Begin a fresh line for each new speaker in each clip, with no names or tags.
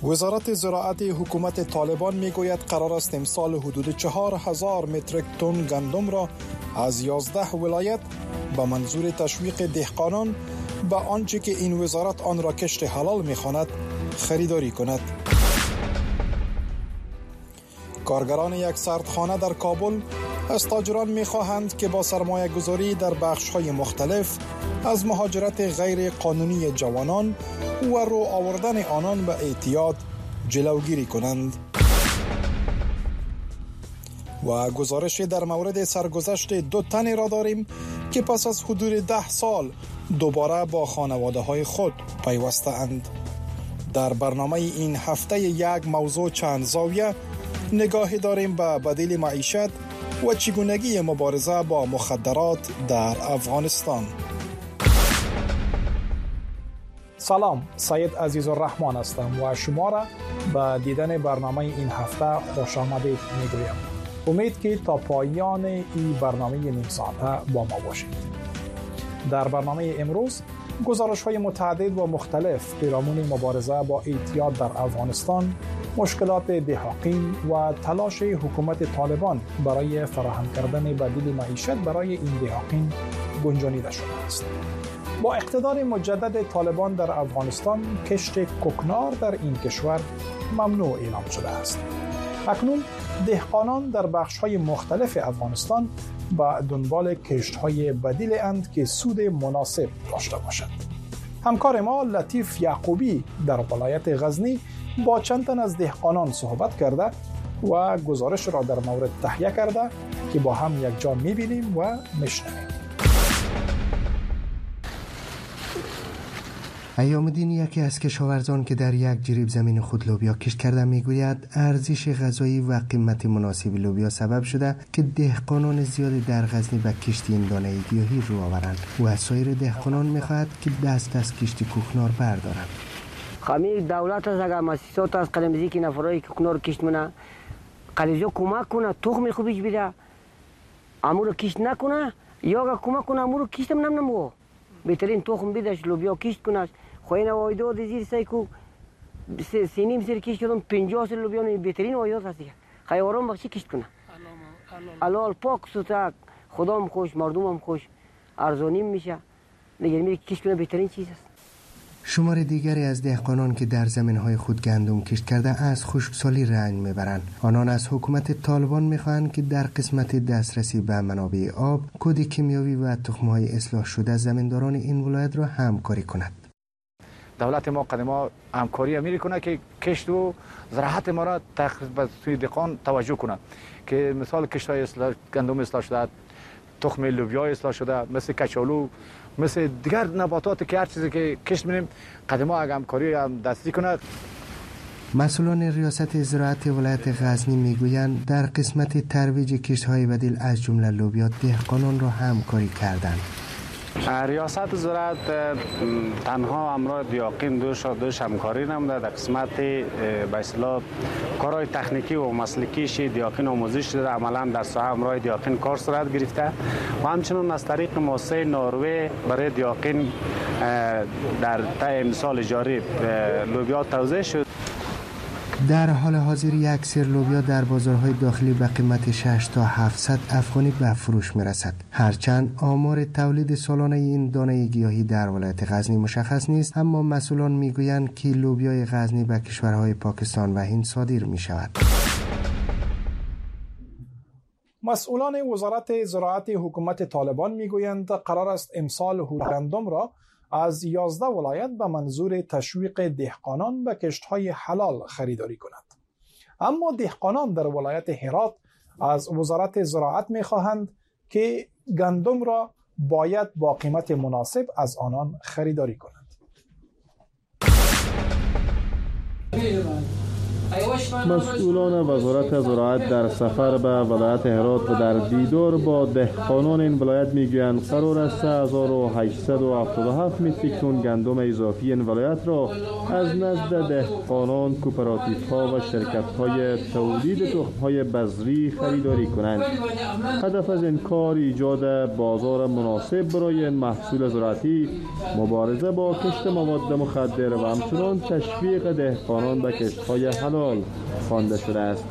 وزارت زراعت حکومت طالبان میگوید قرار است امسال حدود 4000 متریک تن گندم را از 11 ولایت به منظور تشویق دهقانان به آنچه که این وزارت آن را کشت حلال می‌خواند خریداری کند. کارگران یک سردخانه در کابل از تاجران می‌خواهند که با سرمایه گذاری در بخش‌های مختلف از مهاجرت غیر قانونی جوانان و رو آوردن آنان به اعتیاد جلوگیری کنند. و گزارش در مورد سرگذشت 2 تن را داریم که پس از حدود 10 سال دوباره با خانواده‌های خود پیوسته‌اند. در برنامه این هفته یک موضوع چند زاویه نگاهی داریم به بدیل معیشت و چگونگی مبارزه با مخدرات در افغانستان. سلام، سید عزیز الرحمن هستم و شما را به دیدن برنامه این هفته خوش آمدید میگویم. امید که تا پایان این برنامه نیم ساعته با ما باشید. در برنامه امروز گزارش‌های متعدد و مختلف پیرامون مبارزه با اعتیاد در افغانستان، مشکلات دهقان و تلاش حکومت طالبان برای فراهم کردن بدیل معیشت برای این دهقان گنجانیده شده است. با اقتدار مجدد طالبان در افغانستان، کشت کوکنار در این کشور ممنوع اعلام شده است. اکنون دهقانان در بخش‌های مختلف افغانستان به دنبال کشت‌های بدیل اند که سود مناسب داشته باشد. همکار ما لطیف یعقوبی در ولایت غزنی با چند تن از دهقانان صحبت کرده و گزارش را در مورد تهیه کرده که با هم یک جا می‌بینیم و می‌شنویم.
ایام دین یکی از کشاورزان که در یک جریب زمین خود لوبیا کشت کرده میگوید ارزش غذایی و قیمت مناسب لوبیا سبب شده که دهقانان زیادی در غزنی به کشت این دانه گیاهی رو آورند و از سایر دهقانان میخواهد که دست از کشت کوکنار بردارند.
خمی دولت از اگر مؤسسات از قلمزی که نفرای کوکنار کشت منه قلیزو کمک کنه تخم خوبیش بده امور کشت نکنه یا اگر کمک کنه امور کشتم نمو بهترین تخم بدهش لوبیا کشت کنه خوین وایداد زیر سایکو سینیم سر کشت کردم 50 سال لوبیا بهترین وایداد هستی خیارم بخشی کشت کنه حلال پاک سوتک خدام خوش مردمم خوش ارزانی میشه دیگه میره کشت کنه بهترین چیز است.
شمار دیگری از دهقانان که در زمین‌های خود گندم کشت کرده از خشکسالی رنج میبرند. آنان از حکومت طالبان میخواهند که در قسمت دسترسی به منابع آب، کود کیمیاوی و تخم‌های اصلاح شده زمینداران این ولایت را همکاری کند.
دولت ما قدما همکاری امیر کنه که کشت و زراعت ما را به سوی دهقان توجه کنه که مثال کشت‌های اصلاح گندم اصلاح شده، تخم لوبیا اصلاح شده، مثل کچالو، مثل دیگر نباتات که هر چیزی که کشت می‌کنیم قدما اگه همکاری هم دستی کنه.
مسئولان ریاست زراعت ولایت غزنی میگویند در قسمت ترویج کشت‌های بدیل از جمله لوبیا دهقانان را همکاری کردند.
ریاست زراعت تنها امرای دیاقین دوش همکاری نموده در قسمت به اصطلاح کارهای تکنیکی و مسلکیش دیاقین آموزش شده، عملا در ساحه امرای دیاقین کار صورت گرفته و همچنین از طریق مؤسسه نروژ برای دیاقین در طی امسال جاری لوبیا توزیع شد.
در حال حاضر یک سیر لوبیا در بازارهای داخلی به قیمت 6 تا 700 افغانی به فروش میرسد. هرچند آمار تولید سالانه این دانه گیاهی در ولایت غزنی مشخص نیست، اما مسئولان میگویند که لوبیای غزنی به کشورهای پاکستان و هند صادر می شود.
مسئولان وزارت زراعت حکومت طالبان میگویند قرار است امسال گندم را از 11 ولایت به منظور تشویق دهقانان به کشت‌های حلال خریداری کند. اما دهقانان در ولایت هرات از وزارت زراعت می‌خواهند که گندم را باید با قیمت مناسب از آنان خریداری کند.
مسئولان وزارت زراعت در سفر به ولایت هرات و در دیدار با دهقانان این ولایت میگویند قرار است 3877 متریک تن گندم اضافی این ولایت را از نزد دهقانان، کوپراتیوها و شرکت‌های تولید تخم‌های بذری خریداری کنند. هدف از این کار ایجاد بازار مناسب برای این محصول زراعتی، مبارزه با کشت مواد مخدر و همچنین تشویق دهقانان به کشت‌های حلال خوانده شده است.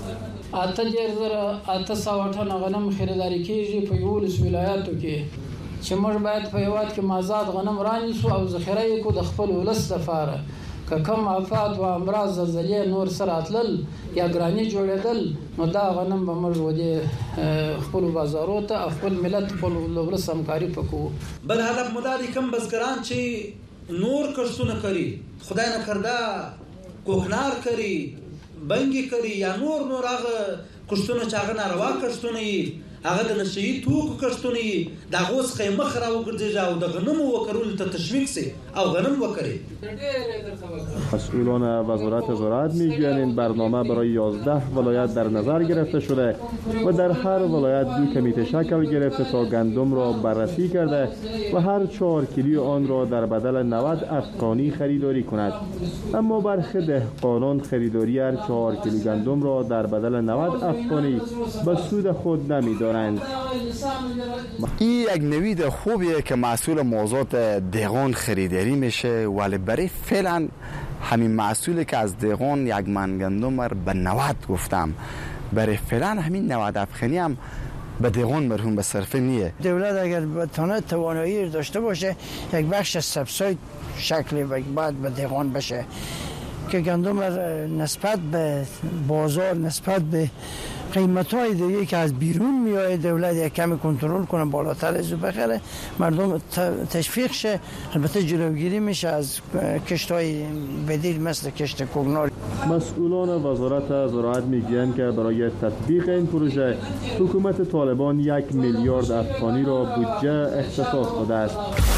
8,800 ټن غنم خریداري کیږي په 11 ولایتو کې چې موږ باید په هیواد کې مازاد غنم رانیسو او ذخیره یې کو د خپل ولس لپاره که کم آفات و امراض زلزلې نور سره اتلل یا ګراني جوړېدل نو دا غنم به موږ ودی خپل بازارو ته خپل ملت خپل ولس همکاري وکړو.
بل هدف مداري کم بزګران چې نور کښتونه کوي، خدای نه کردا کوکنار کوي، بنګي کوي یا نور هغه کښتونه چې هغه ناروا کښتونه یي، هغه د نشئی توکو کښتونه یي، دا غوس قیمه خراو ګرځي او د غنمو وکرول ته تشویق سي او غنم وکړي.
مسئولان وزارت زراعت میگویند این برنامه برای 11 ولایت در نظر گرفته شده و در هر ولایت 2 کمیته شکل گرفته تا گندم را بررسی کرده و هر 4 کیلو آن را در بدل 90 افغانی خریداری کند. اما برخی دهقانان خریداری هر 4 کیلو گندم را در بدل 90 افغانی به سود خود نمی‌دارند.
این یک نوید خوبیه که محصول موضوعات دهقان خریداری میشه، ولی برای فعلا همین محصولی که از دهقان یک من گندم رو به 90 گفتم، برای فعلا همین 90 افغانی هم به دهقان مرحوم به صرفه نیه.
دولت اگر بتونه توانایی داشته باشه یک بخش از سبساید شکلی باید به دهقان بشه که گندم نسبت به بازار، نسبت به قیمت‌های دیگه که از بیرون میاد دولت یک کمی کنترل کنه بالاتر از بخره، مردم تشویق شه. البته جلوگیری میشه از کشت‌های بدیل مثل کشت کوکنار.
مسئولان وزارت زراعت میگویند که برای تطبیق این پروژه حکومت طالبان 1 میلیارد افغانی را بودجه اختصاص داده است.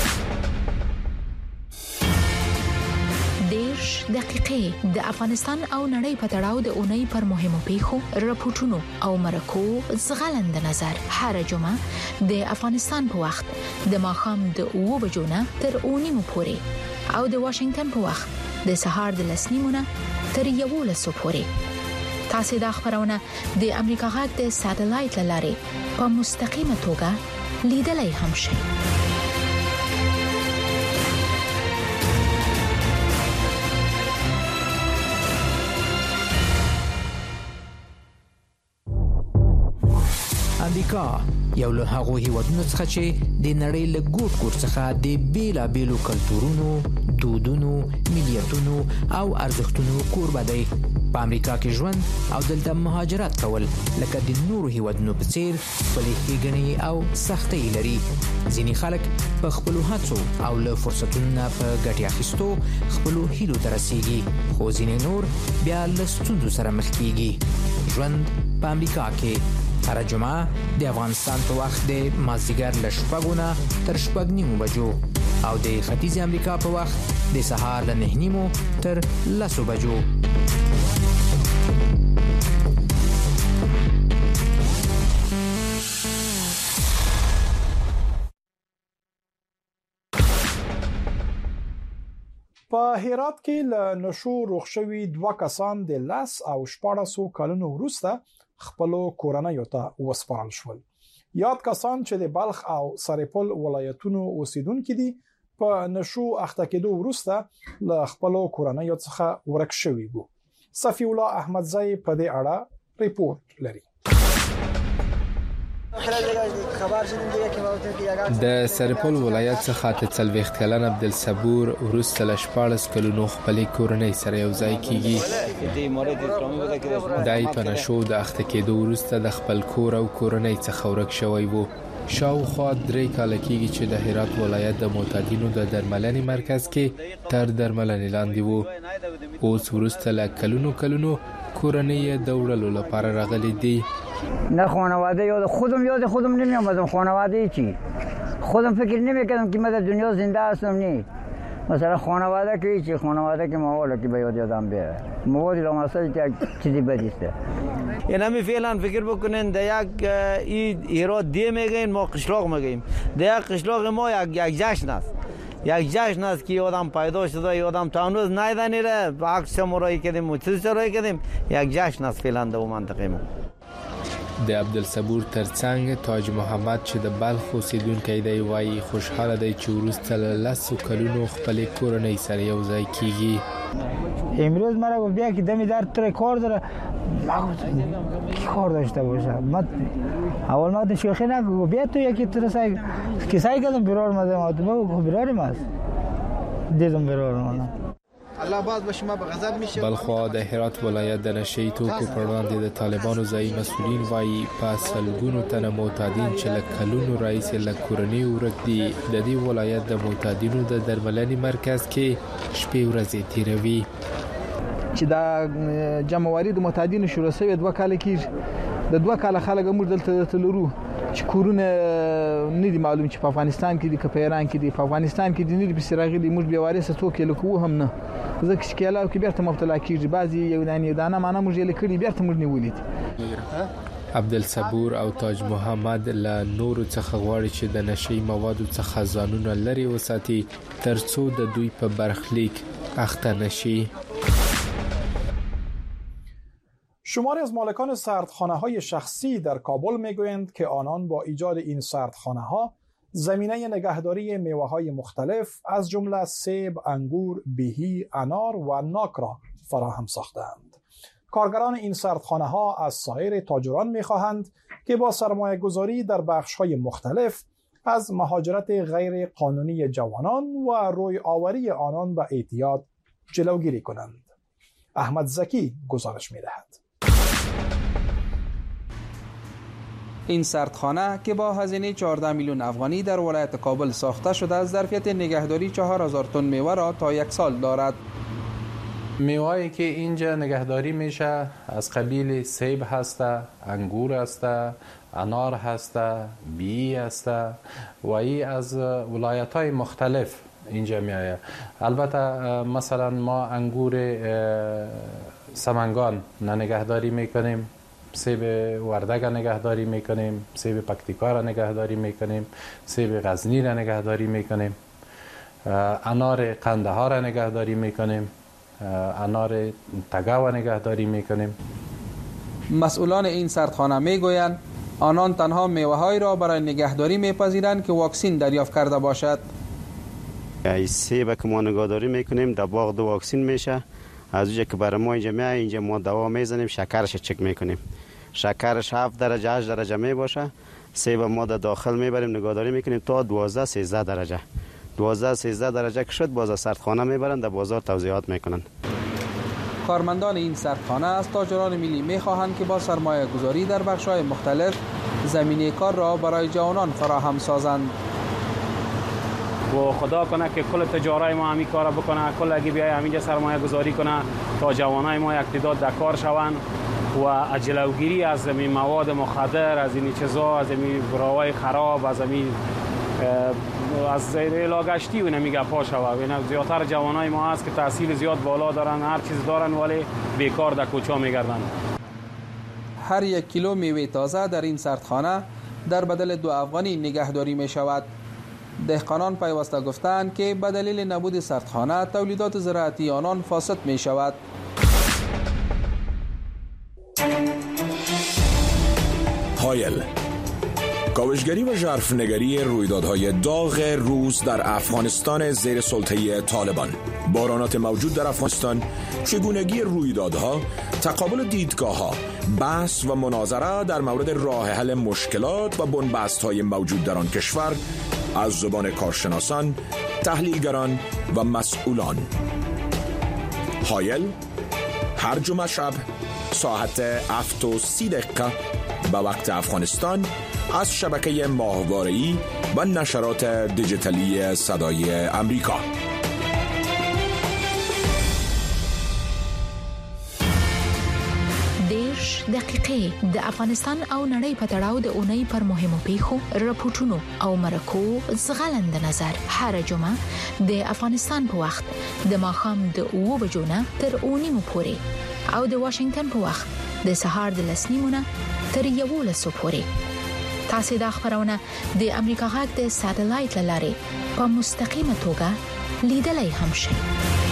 دقیقې د افغانستان او نړۍ په تړاو د اونۍ پر مهمو پیښو، راپورټونو او مرکو زغلند نظر هر جمعه د افغانستان په وخت د ماښام د 2 بجو نه تر 9 پورې او د واشنگټن په وخت د سهار د 10 نه تر 11 پورې. تاسو د خبرونه د امریکا غږ د سټلایټ لارې په مستقیمه توګه لیدلای هم شئ.
امریکا یو له هغو هیوادونو څخه چې د نړۍ له ګوټ ګوټ څخه د بیلابیلو کلتورونو، دودونو، ملیتونو او ارزښتونو کوربه دی. په امریکا کې ژوند او دلته مهاجرت کول لکه د نورو هیوادونو په څیر خپلې ښېګڼې او سختۍ لري. ځینې خلک په خپلو هڅو او له فرصتونو نه په ګټې اخیستو خپلو هیلو ته رسیږي، خو ځینې نور بیا له ستونزو سره مخ کیږي. ژوند په امریکا کې هر جمعه د افغانستان په وخت د مازدیګر له 6 نه تر 6:30 بجو او د ختیځ امریکا په وخت د سهار له 9:30 تر 10 بجو.
په هرات کې له نشو روغ شوي 2 کسان د 10 او 14 کلونو وروسته خپل کورنۍ ته وسپارل شول. یاد کسان چې د بلخ او سرپل ولایتونو اوسیدونکو دي په نشو اخته کېدو وروسته له خپل کورنۍ څخه ورک شوي وو. صفی الله احمدزی په دې اړه ریپورت لري.
د سرپل ولایت څخه تلويخت کلن عبدالصبور ورسته ل 14 کلونو خپل کورنۍ سره یو ځای کیږي. دای په نشو د اخته کېدو ورسته د خپل کور او کورنۍ څخه ورک شوی وو. شاوخوا 3 کال کېږي چې د هرات ولایت د معتادینو د درملنې مرکز کې تر درملنې لاندې وو. اوس ورسته ل کلونو کورنۍ د وړلو لپاره راغلي دي.
نه خانواده یاد خودم نمیامدم، خانواده چی خودم فکر نمیکردم که من در دنیا زنده هستم. نه
مثلا خانواده که مواد که باید یادم بیاره مواد لامصل که چیزی بدیسته.
این همین فعلا فکر بکنین در یک ایراد دی میگین ما قشلاق میگیم. در یک قشلاق ما یک جشن است. یک جشن است که آدم پیدا شده یا آدم تا هنوز نیدنیره با عکس مرایی کردیم و چیز رای کردیم یک جشن است فعلا در منطقه ما.
د عبدالصبور ترڅنګ تاج محمد چې د بلخ اوسیدونکی دی وایي خوشحاله دی چې وروسته له 10 کلونو خپلې کورنۍ سره یو ځای کیږي.
امروز مرا گفت بیا که دمی در تر کار داره کی کار داشته باشه اول ما شوخی نگو بیا تو یکی تر سای کسایی کردم برار مزه تو برار ماست دیدم برار ما
الله باز به شما به غضب میشه.
بلخوا د هرات ولایت د نشي توکو پر وړاندې د طالبانو ځایي مسؤلین وایي په سلګونو تنه معتادین چې له کلونو راهیسې له کورنۍ ورک دي د دې ولایت د معتادینو د درملنې مرکز کې شپې ورځې تیروي.
چې دا جمعواري د معتادینو شروع شوی 2 کال کېږي. د 2 کال خلک موږ دلته تلرو چې کورونه نه دي معلوم چې په افغانستان کې دي که په ایران کې دي. په افغانستان کې دي نه دي په سراغلي موږ بیا وارثه توکې لکو هم نه ځکه چې کله کې بیرته مبتلا کیږي بعضي یو دانه معنا موږ یې کړی بیرته موږ نیولې.
عبدالصبور او تاج محمد له نورو څخه غواړي چې د نشي موادو څخه ځانونه لري وساتي ترڅو د دوی په برخلیک اخته نشي.
شماری از مالکان سردخانه‌های شخصی در کابل میگویند که آنان با ایجاد این سردخانه‌ها زمینه نگهداری میوه‌های مختلف از جمله سیب، انگور، بیهی، انار و ناک را فراهم ساختند. کارگران این سردخانه‌ها از سایر تاجران می‌خواهند که با سرمایه‌گذاری در بخش‌های مختلف از مهاجرت غیر قانونی جوانان و روی آوری آنان به اعتیاد جلوگیری کنند. احمد زکی گزارش می‌دهد.
این سردخانه که با هزینه 14 میلیون افغانی در ولایت کابل ساخته شده از ظرفیت نگهداری 4000 تن میوه را تا 1 سال دارد.
میوه‌ای که اینجا نگهداری میشه از قبیل سیب هسته، انگور هسته، انار هسته، بی هسته و ای از ولایت‌های مختلف اینجا میآید. البته مثلا ما انگور سمنگان نگهداری میکنیم، سیب وردگ نگهداری میکنیم، سیب پکتیکا را نگهداری میکنیم، سیب غزنی را نگهداری میکنیم، انار قندهار را نگهداری میکنیم، انار تگاو نگهداری میکنیم.
مسئولان این سردخانه میگویند آنان تنها میوه‌هایی را برای نگهداری میپذیرند که واکسین دریافت کرده باشد.
ای سیب که ما نگهداری میکنیم در باغ دو واکسین میشه. از اونجا که برای ما اینجا ما دوا میزنیم، شکرش چک میکنیم. شکرش 7 درجه 8 درجه می باشه. سیب ما در داخل میبریم نگهداری میکنیم تا 12 13 درجه. 12 13 درجه که شد باز سردخانه میبرند در بازار توزیعات میکنند.
کارمندان این سردخانه از تاجران ملی میخواهند که با سرمایه گذاری در بخش‌های مختلف زمینه کار را برای جوانان فراهم سازند.
و خدا کنه که کل تجارای ما همین کار بکنه، کل اگه بیای همینجا سرمایه گذاری کنه تا جوانای ما اقتدار در کار شوند و جلوگیری از این مواد مخدر، از این چیزا، از این براهای خراب، از این از لاگشتی و نمیگه پا شوه. زیادتر جوانای ما هست که تحصیل زیاد بالا دارن، هر چیز دارن ولی بیکار در کوچه میگردن.
هر 1 کیلو میوه تازه در این سردخانه در بدل 2 افغانی نگهداری می شود. دهقانان پیوسته گفتند که به دلیل نبود سردخانه تولیدات زراعتی آنان فاسد می شود.
هایل، کاوشگری و ژرفنگری رویدادهای داغ روز در افغانستان زیر سلطه طالبان، بحرانات موجود در افغانستان، چگونگی رویدادها، تقابل دیدگاه‌ها، بحث و مناظره در مورد راه حل مشکلات و بنبست‌های موجود در آن کشور از زبان کارشناسان، تحلیلگران و مسئولان. هایل هر جمعه شب ساعت 7:30 به وقت افغانستان از شبکه ماهواره‌ای و نشرات دیجیتالی صدای امریکا.
دقیقې د افغانستان او نړۍ په تړاو د اونۍ پر مهمو پیښو راپورټونو او مرکو زغلند نظر هر جمعه د افغانستان په وخت د ماښام د 2 بجو نه تر 9 پورې او د واشنگټن په وخت د سهار د 10 نه تر 11 پورې تاسو د خبرونه د امریکا غږ د ساتلایت لارې په مستقیمه توګه لیدلای هم شئ.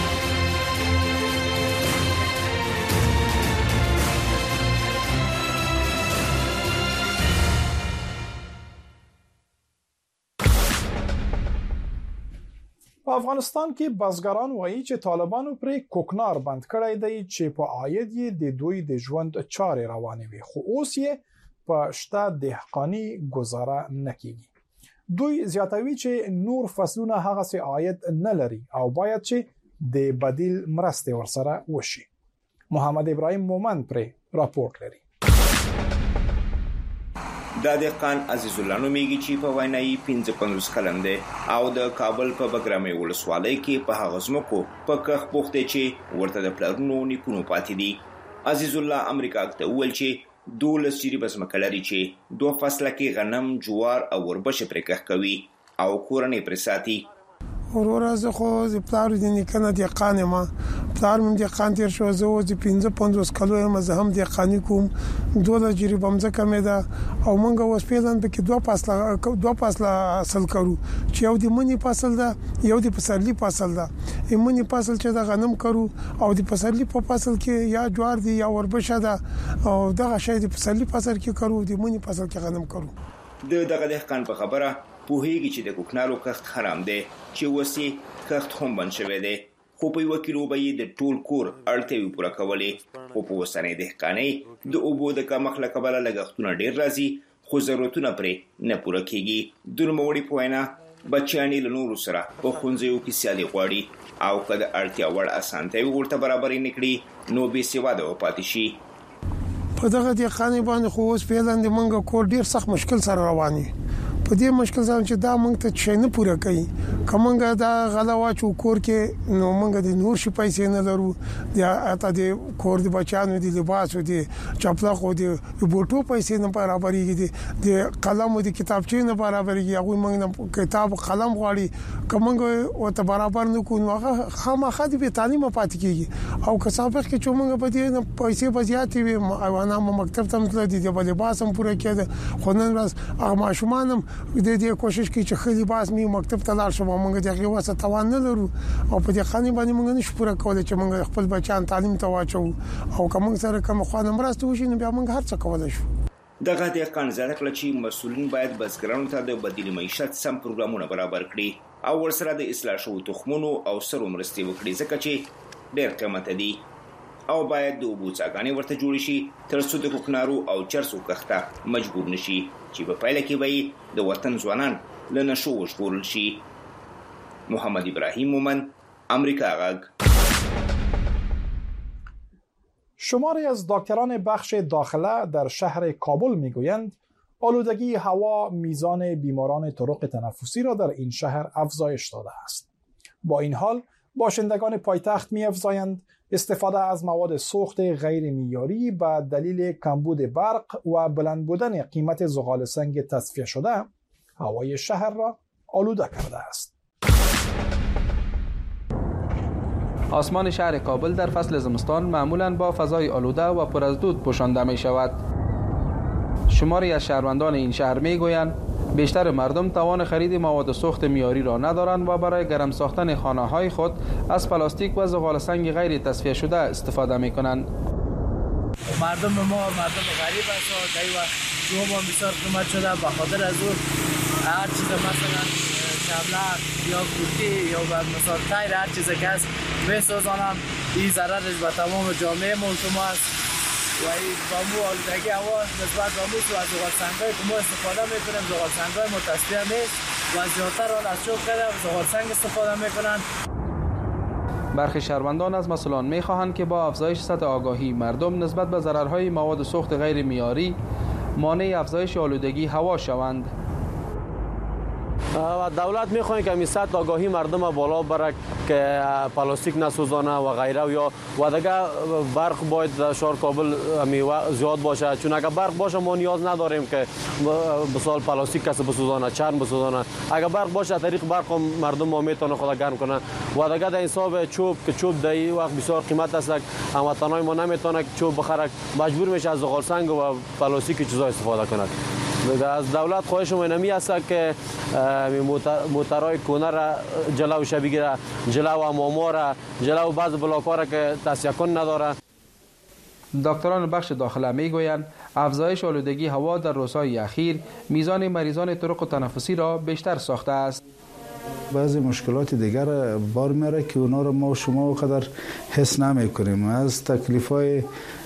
په افغانستان کې بزګران وایي چې طالبانو پر کوکنار بند کړی دی چې په عاید یې د دوی د ژوند چارې روانې وي خو اوس یې په شته دهقاني گزاره نه کیږي. دوی زیاتوي چې نور فصلونه هغه سي عاید نه لري او باید چې د بدیل مرسته ورسره وشي. محمد ابراهیم مومن پر راپورټ لري.
د دهقان عزیز الله نومیږي چې په وینایي 55 کلن دی او د کابل په بګرامي ولسوالۍ کې په هغه ځمکو په کخ پوښتې چې ورته د پلرونو نیکونو پاتې دي. عزیز الله امریکا ته ویل چې 12 چيري بسمکه لري چې 2 فصله کې غنم، جوار او وربشه پرې کخ کوي او کورنۍ پرې ساتي.
ورور زه خو د پلار د نیکنه دهقان ما پلار مې دهقان تیر شو زه د 55 کلو یم زه هم دهقاني کوم 2 تجربه مزه کمه ده او مونږ اوس پیلان به کې 2 فصله حاصل کړو چې یو د منی فصل ده یو د پسرلی فصل ده. منی فصل چې د غنم کړو او د پسرلی په فصل کې یا جوار دي یا وربشه ده او دغه شی د پسرلی فصل کې کړو د منی فصل کې غنم کړو.
دغه دهقان په خبره پوهیږي چې د کوکنارو کښت حرام دی چې وسی کښت هم بند شوی دی خو په یو کیلو به د ټول کور اړتیاوې پوره کولې خو په وسنۍ دهقانۍ د اوبو د کمښت له کبله لګښتونه ډیر راځي خو ضرورتونه پرې نه پوره کیږي. د نوموړي په وینا بچیان له نورو سره په ښوونځیو کې سیالي غواړي او که د اړتیا وړ اسانتیاوې ورته برابرې نه کړي نو بې سواده پاتې شي.
په دغه دهقانۍ باندې خو اوس پیلان د منګه کور ډیر سخت مشکل سره رواني په دې مشکل ځان چې دا مونږ ته شي نه پوره کوي کومنګ دا غلا واچو کور کې نو مونږ د نور شي پیسې نه لرو د اته د کور د بچانو د لباس او د چپلا خو د بوټو پیسې نه برابرېږي د قلم او د کتابچې نه برابرېږي هغه مونږ کتاب قلم غواړي کومنګ او ته برابر نه کوو هغه خامخا د تعلیم پاتې کیږي او که سابق کې چې مونږ په دې پیسې بزیاتې وي او انا مکتب ته تلل دي د لباس هم پوره کېده خو نن ورځ هغه ماشومان د دې کوشش کوي چې خالي باس می مکتب ته لاړ شم موږ دغه واسه توان نه لرو او په دې خاني باندې موږ نشو پوره کولای چې موږ خپل بچان تعلیم ته واچو او کوم سره کوم خانه مرسته وشي نو بیا موږ هر څه کولای شو.
دغه دهقان زړه کړ چې مسولین باید بزګرانو ته د بدیل معیشت سم پروګرامونه برابر کړي او ورسره د اصلاح شوو تخمونو او سرو مرستې وکړي ځکه چې ډېر قیمت دي او باید د اوبو څاګانې ورته جوړ شي تر څو د کوکنارو او چرسو کښته مجبور نشي چې په پایله کې به د وطن ځوانان له نشو وژغورل شي. محمد ابراهیم مومن امریکا غږ.
شماری از دکتران بخش داخله در شهر کابل میگویند آلودگی هوا میزان بیماران طرق تنفسی را در این شهر افزایش داده است. با این حال باشندگان پایتخت می‌افزایند استفاده از مواد سوخت غیر معیاری به دلیل کمبود برق و بلند بودن قیمت زغال سنگ تصفیه شده هوای شهر را آلوده کرده است.
آسمان شهر کابل در فصل زمستان معمولاً با فضای آلوده و پر از دود پوشانده می شود. شماری از شهروندان این شهر می گویند بیشتر مردم توان خرید مواد سوخت معیاری را ندارند و برای گرم ساختن خانه‌های خود از پلاستیک و زغال سنگ غیر تصفیه شده استفاده می‌کنند.
مردم ما مردم غریب است و دایی و شما بسیار قیمت شده به خاطر از اون هر چیز مثلا شبلق یا کوتی یا مثلا تایر هر چیز که است می‌سوزانم این ضررش به تمام جامعه ما شما است. و این بامو آلودگی هوا نسبت بامو تو از زغال سنگای که ما استفاده میکنیم زغال سنگای ما تصفیه نیست و زیادتر آن از چوب کرده زغال سنگ استفاده میکنند.
برخی شهروندان از مسئولان میخواهند که با افزایش سطح آگاهی مردم نسبت به ضررهای مواد سوخت غیر معیاری مانع افزایش آلودگی هوا شوند.
دولت میخواهد که سطح آگاهی مردم بالا بره که پلاستیک نسوزانه و غیره یا و دیگه برق باید در شهر کابل زیاد باشه، چون اگر برق باشه ما نیاز نداریم که مثال پلاستیک کسی بسوزانه، چرم بسوزانه. اگر برق باشه طریق برق مردم ما میتونه خود گرم کنه و دیگه در حساب چوب که چوب در این وقت بسیار قیمت است، هموطنای ما نمیتونه چوب بخره، مجبور میشه از زغال سنگ و پلاستیک چیزا استفاده کنه. از دولت خواهش ما اینمی است که موترهای کونه را جلوش بگیره، جلو اماما را، جلو بعض بلاک‌ها را که تسیکن نداره.
دکتران بخش داخله میگویند افزایش آلودگی هوا در روزهای اخیر میزان مریضان طرق تنفسی را بیشتر ساخته است.
بعضی مشکلات دیگر بار میاره که اونا رو ما و شما قدر حس نمیکنیم، از تکلیف‌های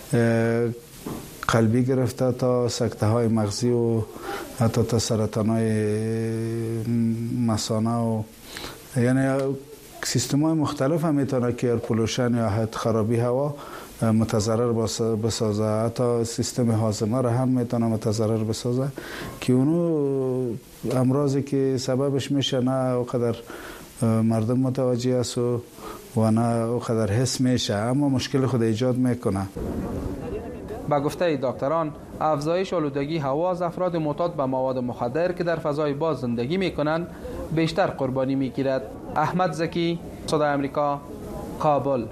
قلبی گرفته تا سکته های مغزی و حتی تا سرطان های مثانه و یعنی سیستم های مختلف هم میتونه که ایر پولوشن یا حتی خرابی هوا متضرر بسازه، حتی سیستم هاضمه را هم میتونه متضرر بسازه که اونو امراضی که سببش میشه نه اونقدر مردم متوجه است و نه اونقدر حس میشه، اما مشکل خود ایجاد میکنه.
با گفته دکتران افزایش آلودگی هوا از افراد معتاد به مواد مخدر که در فضای باز زندگی میکنند بیشتر قربانی میگیرد. احمد زکی، صدای امریکا، کابل.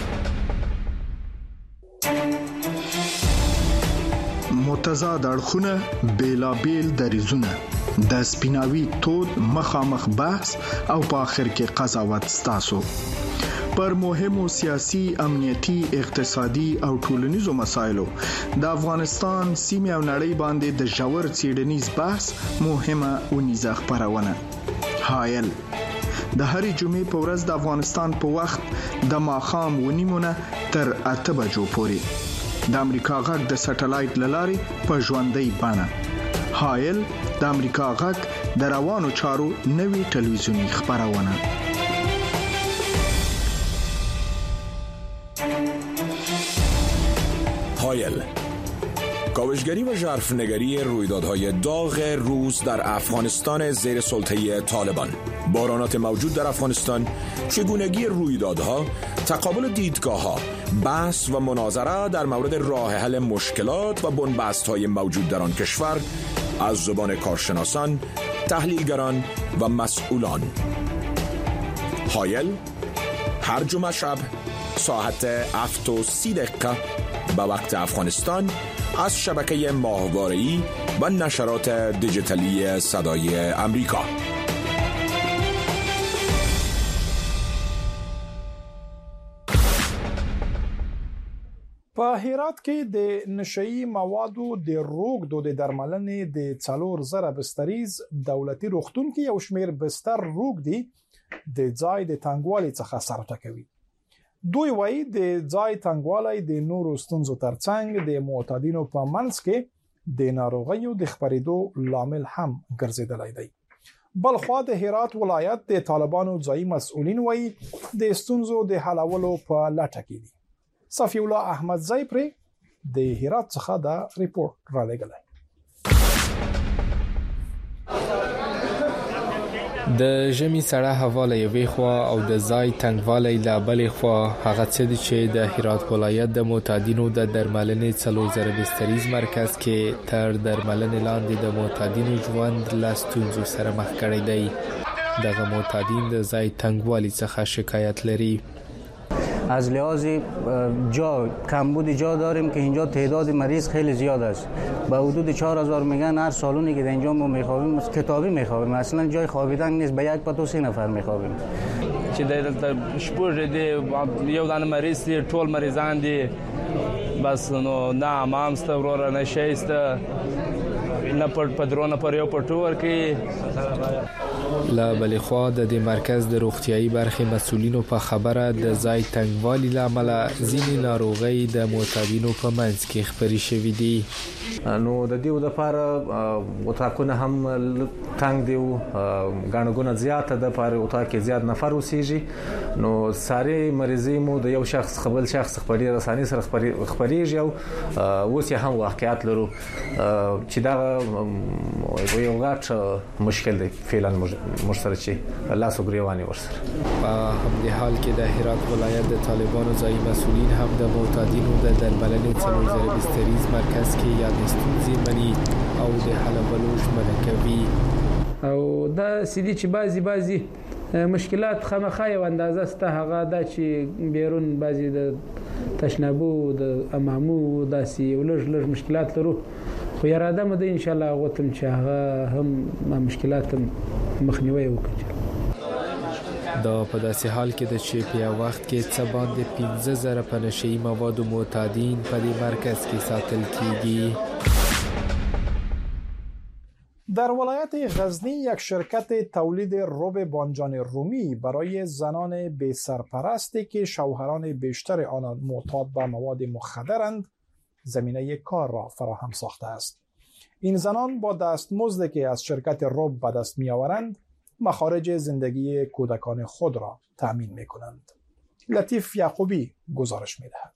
متضاد اړخونه بیلابیل دریزونه د سپیناوي تود مخامخ بحث او په آخر کې قضاوت ستاسو پر مهمو سیاسي، امنیتي، اقتصادي او ټولنیزو مسایلو د افغانستان سیمه او نړۍ باندې د ژور څېړنیز بحث مهمه ونیزه خبرونه. حایل د هرې جمعې په ورځ د افغانستان په وخت د ماښام ونیمونه تر 8 بجو پورې د امریکا غږ د سټلایټ لارې په ژوندۍ بڼه. حایل د امریکا غږ د روانو چارو نوي ټلویزیونی خبرونه.
حایل، کاوشگری و ژرفنگری رویدادهای داغ روز در افغانستان زیر سلطه طالبان، بحرانات موجود در افغانستان، چگونگی رویدادها، تقابل دیدگاه‌ها، بحث و مناظره در مورد راه حل مشکلات و بنبست‌های موجود در آن کشور از زبان کارشناسان، تحلیلگران و مسئولان. حایل هر جمعه شب ساعت 7:30 به وقت افغانستان از شبکه ماهواره‌ای و نشرات دیجیتالی صدای امریکا.
په هرات کې د نشئی موادو د روغدو د درملنې د 4000 بستریز دولتي روغتون کې یو شمیر بستر روغدي د ځای د تنګوالي څخه سر ټکوي. دوی وایي د ځای تنګوالی د نورو ستونزو ترڅنګ د معتادینو په منځ کې د ناروغیو د خپرېدو لامل هم ګرځیدلی دی. بلخوا د هرات ولایت د طالبانو ځایي مسؤلین وایي د ستونزو د حلولو په لټه کې دي. صفی الله احمد زئی پرې د هرات څخه دا ریپورت را لګلای.
د ژمي سړه هوا له یوې خوا او د ځای تنګوالی له بلې خوا هغه څه دي چې د هرات ولایت د معتادینو د درملنې 4000 بستریز مرکز کې تر درملنې لاندې د معتادینو ژوند له ستونزو سره مخ کړی دی. دغه معتادین د ځای تنګوالي څخه شکایت لري.
از لحاظ جا کمبود جا داریم که اینجا تعداد مریض خیلی زیاد است. به حدود 4000 میگن هر سالونی که اینجا ما میخوابیم کتابی میخوابیم، اصلا جای خوابیدن نیست، به یک پتو 3 نفر میخوابیم.
چې دلته شپږ دي یو دانه مریض دي، ټول مریضان دي، بس نو نه امام ست ورور نه شایست نه پدرونه پر یو پټور کې.
لا بلې خوا د مرکز د روغتيایي برخې مسؤلینو په خبره د ځای تنګوالي لامل ځینې ناروغۍ د معتادینو په منځ کې خپرې شوې دي.
نو د دې لپاره وتاکونه هم تنګ دی او غاڼګونه زیاته د لپاره وتاکي زیات نفر وسیږي. نو ساري مریضي مو د یو شخص خپل شخص خپرې رساني سره خپرېږي او اوس هم واقعیت لرو چې دا یو غټ مشکل دی فعلا مرسره چې لاس وګریوانی ورسره.
په همدې حال کې د هرات ولایت د طالبانو ځایي مسؤلین هم د معتادینو د درملنې څلور ځله بستریز مرکز کې یادې ستونزې مني او د حلولو ژمنه کوي.
او دا سیدی چې بعضی مشکلات خامخا یو اندازه سته، هغه دا چې بیرون بعضی د تشنابو د امامو داسې یو لږ مشکلات لرو، خو اراده مو ده ان شاء الله غوتم چې هغه هم مشکلات مخنیوي وکړي.
دا په داسې حال کې د چې په یو وخت کې څه باندې 15,000 په نشه‌ای موادو معتادین په دې مرکز کې ساتل کیږي.
در ولایت غزنی یک شرکت تولید رب بانجان رومی برای زنان بی سرپرستی که شوهران بیشتر آنان معتاد به مواد مخدرند زمینه کار را فراهم ساخته است. این زنان با دستمزدی که از شرکت رب به دست می‌آورند مخارج زندگی کودکان خود را تأمین می‌کنند. لطیف یعقوبی گزارش می‌دهد.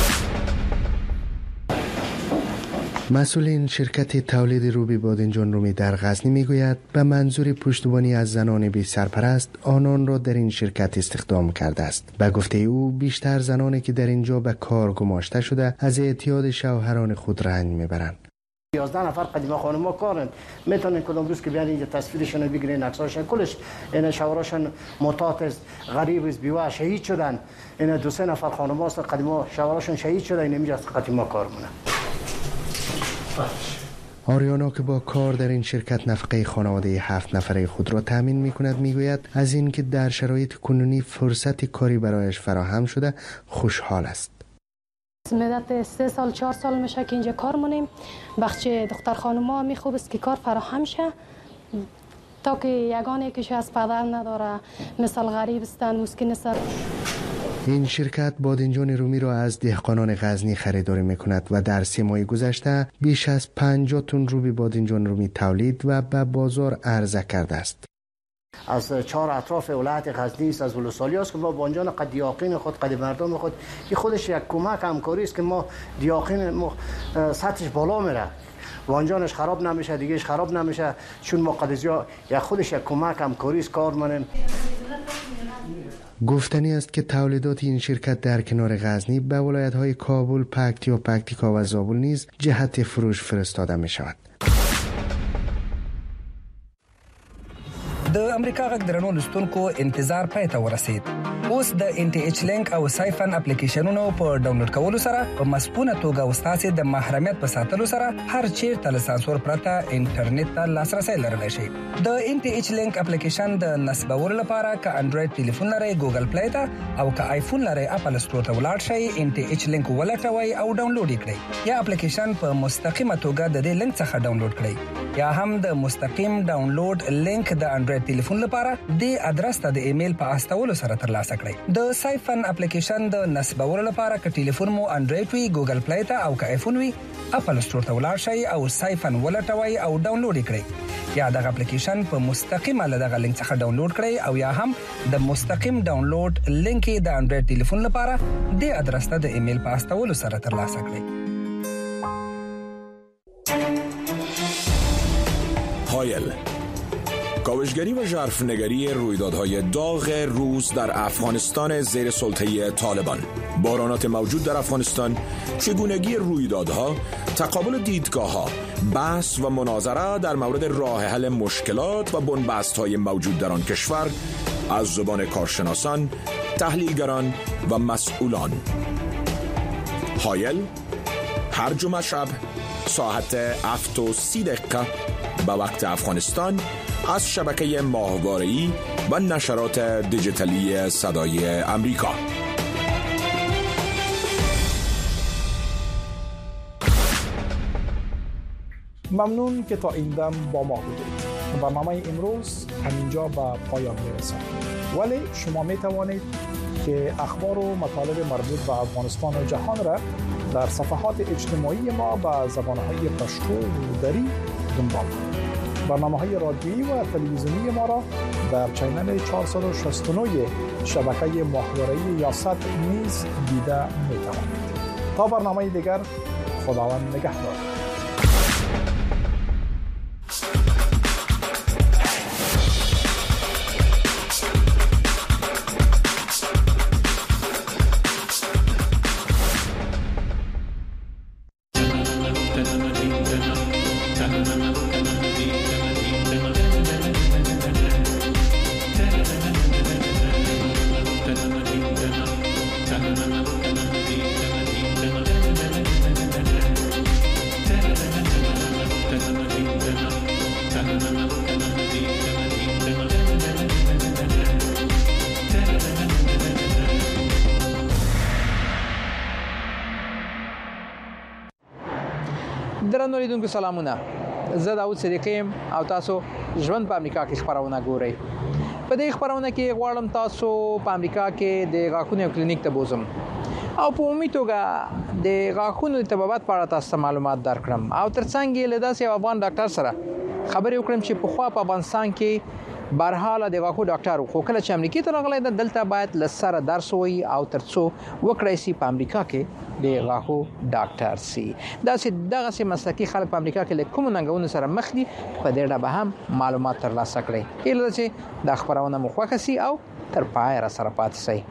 مسئول این شرکت تولید روبی بادنجان رومی در غزنی میگوید به منظور پشتیبانی از زنان بی سرپرست آنان را در این شرکت استخدام کرده است. به گفته او بیشتر زنانی که در اینجا به کار گماشته شده از اعتیاد شوهران خود رنج میبرند.
11 نفر قدیما خانم‌ها کارن، میتونن کدام روز که بیان اینجا تصویرشون رو بگیرین، عکساشون کلش اینا شوهراشون معتاد است، غریب است، بیوه شهید شدن. اینا 2-3 نفر خانم‌ها است قدیما شوهراشون شهید شدن، اینا اینجا قدیما کار مونن.
آریانا که با کار در این شرکت نفقه خانواده 7 نفره خود را تأمین می‌کند میگوید از اینکه در شرایط کنونی فرصت کاری برایش فراهم شده خوشحال است.
مدت 3 سال 4 سال میشه که اینجا کار مونیم. بخشی دختر خانوما می خوب است که کار فراهم شه، تا که یگانه که از پدر نداره، مثل غریب هستن، مسکین هستن.
این شرکت بادنجان رومی را از دهقانان غزنی خریداری میکند و در 3 ماه گذشته بیش از 50 تن روبی بادنجان رومی تولید و به بازار عرضه کرده است.
از 4 اطراف ولایت غزنی است، از ولسوالی است که با بانجان قد دیاقین خود، قد مردم خود، که خودش یک کمک همکاری است که ما دیاقین سطحش بالا میره، بانجانش خراب نمیشه، دیگهش خراب نمیشه، چون ما قدزیا یا خودش یک کمک همکاری است کار منیم.
گفتنی است که تولیدات این شرکت در کنار غزنی به ولایت‌های کابل، پکتیکا و زابل نیز جهت فروش فرستاده می شود.
د امریکا غږ درنو لستونکو انتظار پای ته ورسید. اوس د ان ټي ایچ لینک او سایفن اپلیکیشنونو په ډاونلوډ کولو سره په مسپونه توګه وستاسو د محرمیت په ساتلو سره هر چیرته له سانسور پرته انټرنیټ ته لاسرسي لرلی شئ. د ان ټي ایچ لینک اپلیکیشن د نصبولو لپاره ک انډراید ټلیفون لرئ ګوګل پلی ته او ک آیفون لرئ اپل سټور ته ولاړ شئ، ان ټي ایچ لینک ولټوئ او ډاونلوډ کړئ، یا اپلیکیشن په مستقیمه توګه د دې لینک څخه ډاونلوډ کړئ، یا هم د مستقیم ډاونلوډ لینک د انډراید ټلیفون لپاره د ادرس ته د ایمیل په استولو سره ترلاسه کړئ. د سایفن اپلیکیشن د نصبولو لپاره ک ټلیفون مو انډراید وي، ګوګل پلی ته او ک آیفون وي اپل سټور ته ولاړ شئ او سایفن ولټوئ او ډاونلوډ کړئ، یا دغه اپلیکیشن په مستقیمه له دغه لینک څخه ډاونلوډ کړئ، او یا هم د مستقیم ډاونلوډ لینک د انډراید ټلیفون لپاره د ادرس ته د ایمیل په استولو سره ترلاسه کړئ.
هایل، کاوشگری و ژرفنگری رویدادهای داغ روز در افغانستان زیر سلطه طالبان، بحرانات موجود در افغانستان، چگونگی رویدادها، تقابل دیدگاه‌ها، بحث و مناظره در مورد راه حل مشکلات و بنبست‌های موجود در آن کشور از زبان کارشناسان، تحلیلگران و مسئولان. هایل هر جمعه شب ساعت 7:30 به وقت افغانستان از شبکه ماهواره‌ای و نشرات دیجیتالی صدای امریکا.
ممنون که تا این دم با ما بودید. برنامه امروز همینجا به پایان میرسد، ولی شما می توانید که اخبار و مطالب مربوط به افغانستان و جهان را در صفحات اجتماعی ما به زبانهای پشتو و دری دنبال کنید. برنامه‌های رادیویی و تلویزیونی ما را در چینل 469 شبکه ماهواره‌ای یاست نیز دیده می‌توانید. تا برنامه دیگر، خداوند نگهدار.
درنو لیدونکو سلامونه، زه داود صدیقی او تاسو ژوند په امریکا کې خبرونه ګورئ. په دې خبرونه کې غواړم تاسو په امریکا کې د غاښونو کلینیک ته بوزم او په عمومي توګه د غاښونو د طبابت په اړه تاسو معلومات درکړم او ترڅنګ یې له داسې افغان ډاکټر سره خبرې وکړم چې په خوا په افغانستان کې بهرحال د غاښو ډاکټر خو کله چې امریکا ته راغلی د دلته باید له سره درس وي او ترڅو وکړای شي په امریکا کې د غاښو ډاکټر سي. دغسې مسلکي خلک په امریکا کې له کومو ننګونو سره مخ دي په دې اړه به هم معلومات ترلاسه کړئ. هیله ده چې دا خبرونه مو خوښه سي او تر پایه را سره پاتې سئ.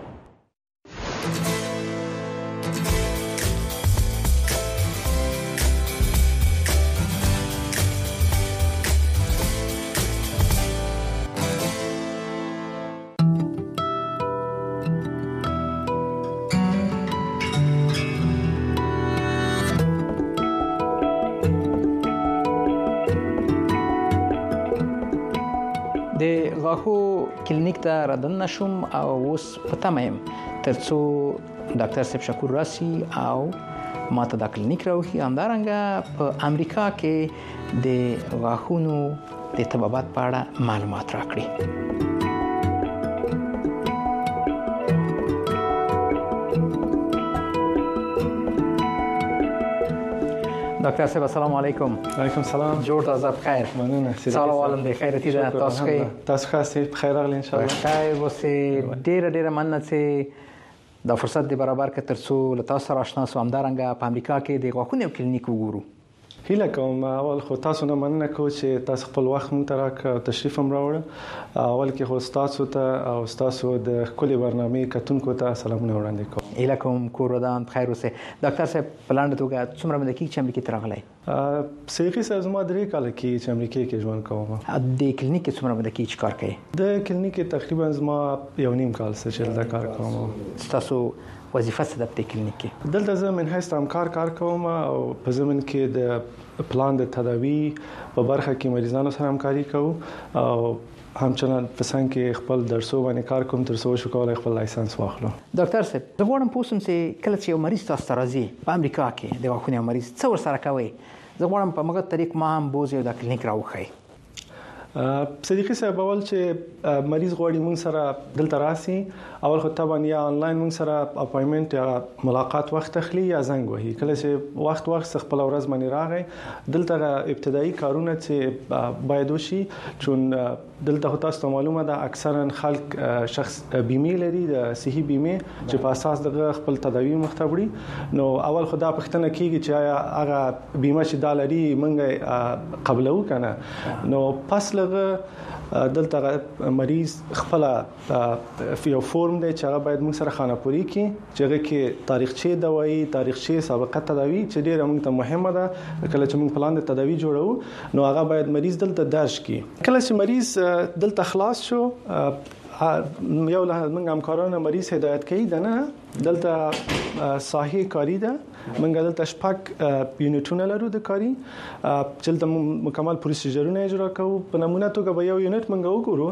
د غاښو کلینیک ته راډن نشم او اوس په تمه یم ترڅو ډاکټر صاحب شکور راسي او ماته دا کلینیک راوخي. همدارنګه په امریکا کې د غاښونو د طبابت په اړه معلومات راکړي. ډاکټر صاحب السلام علیکم.
وعلیکم السلام.
جوړ تازه بخیر.
مننه.
سلام علیکم د خیرتی ده تاسو کې.
تاسو خاصه بخیر راغلی ان شاء الله.
خیر وسه ډیره مننه چې دا فرصت دی برابر کړ ترڅو له تاسو سره آشنا سو. همدارنګه په امریکا کې د غاښونو کلینیک وګورو.
هیله کوم اول خو تاسو نه مننه کوم چې تاسو خپل وخت مونږ ته راکړ تشریف هم راوړل. اول کې خو تاسو ته او تاسو د کلی برنامه کتونکو ته سلامونه وړاندې کوم.
هیله کوم کور ودان بخیر اوسه. ډاکټر صاحب پلاند توګه څومره مده کې چې امریکا ته راغلی؟
صحیح صاحب زما 3 کال کې چې امریکا کې ژوند کوم.
د کلینیک کې څومره مده کې کار کوي؟
د کلینیک تقریبا زما 1.5 کال څخه دا کار کوم.
تاسو وظیفه څه ده په کلینیک کې؟
دلته زه من هیڅ کار کوم او په زمين کې د پلان د تداوی په برخه کې مریضانو سره همکاري کوم او همچنان په څنګه کې خپل درسو باندې کار کوم تر څو شو کولای خپل لایسنس واخلم.
ډاکټر صاحب زه غواړم پوښتنه چې کله چې یو مریض تاسو ته راځي په امریکا کې د غاښونو مریض څه ور سره کوي؟ زه غواړم په مګر طریق ما هم بوزي د کلینیک راوخی.
صدیقی صاحب اول چې مریض غواړي مونږ سره دلته راسي اول خو طبعا یا آنلاین مونږ سره اپاینټمنت یا ملاقات وخت اخلي یا زنګ وهي. کله چې وخت خپل ورځ باندې راغی دلته ابتدایي کارونه چې باید وشي چون دلته تاسو ته معلومه ده اکثرا خلک شخص بیمه لري د صحي بیمه چې په اساس دغه خپل تداوی مختبري. نو اول خدا پښتنه کیږي چې هغه بیمه چې دالري مونږه قبلو کنه. نو پس دلته مریض خپل یو فورم دی چې هغه باید موږ سره خانه‌پوري کړي چې هغه کې تاریخچه دوايي تاریخچه سابقه تداوی چې ډیره موږ ته مهمه ده. کله چې موږ پلان د تداوی جوړو نو هغه باید مریض دلته درج کړي. کله چې مریض دلته خلاص شو یو له موږ همکارانو مریض هدایت کوي دنه دلته صحي کاری ده. موږ دلته شپږ یونټونه لرو د کاری چې دلته مکمل پروسیجرونه اجرا کوو. په نمونه توګه به یو یونټ موږ وګورو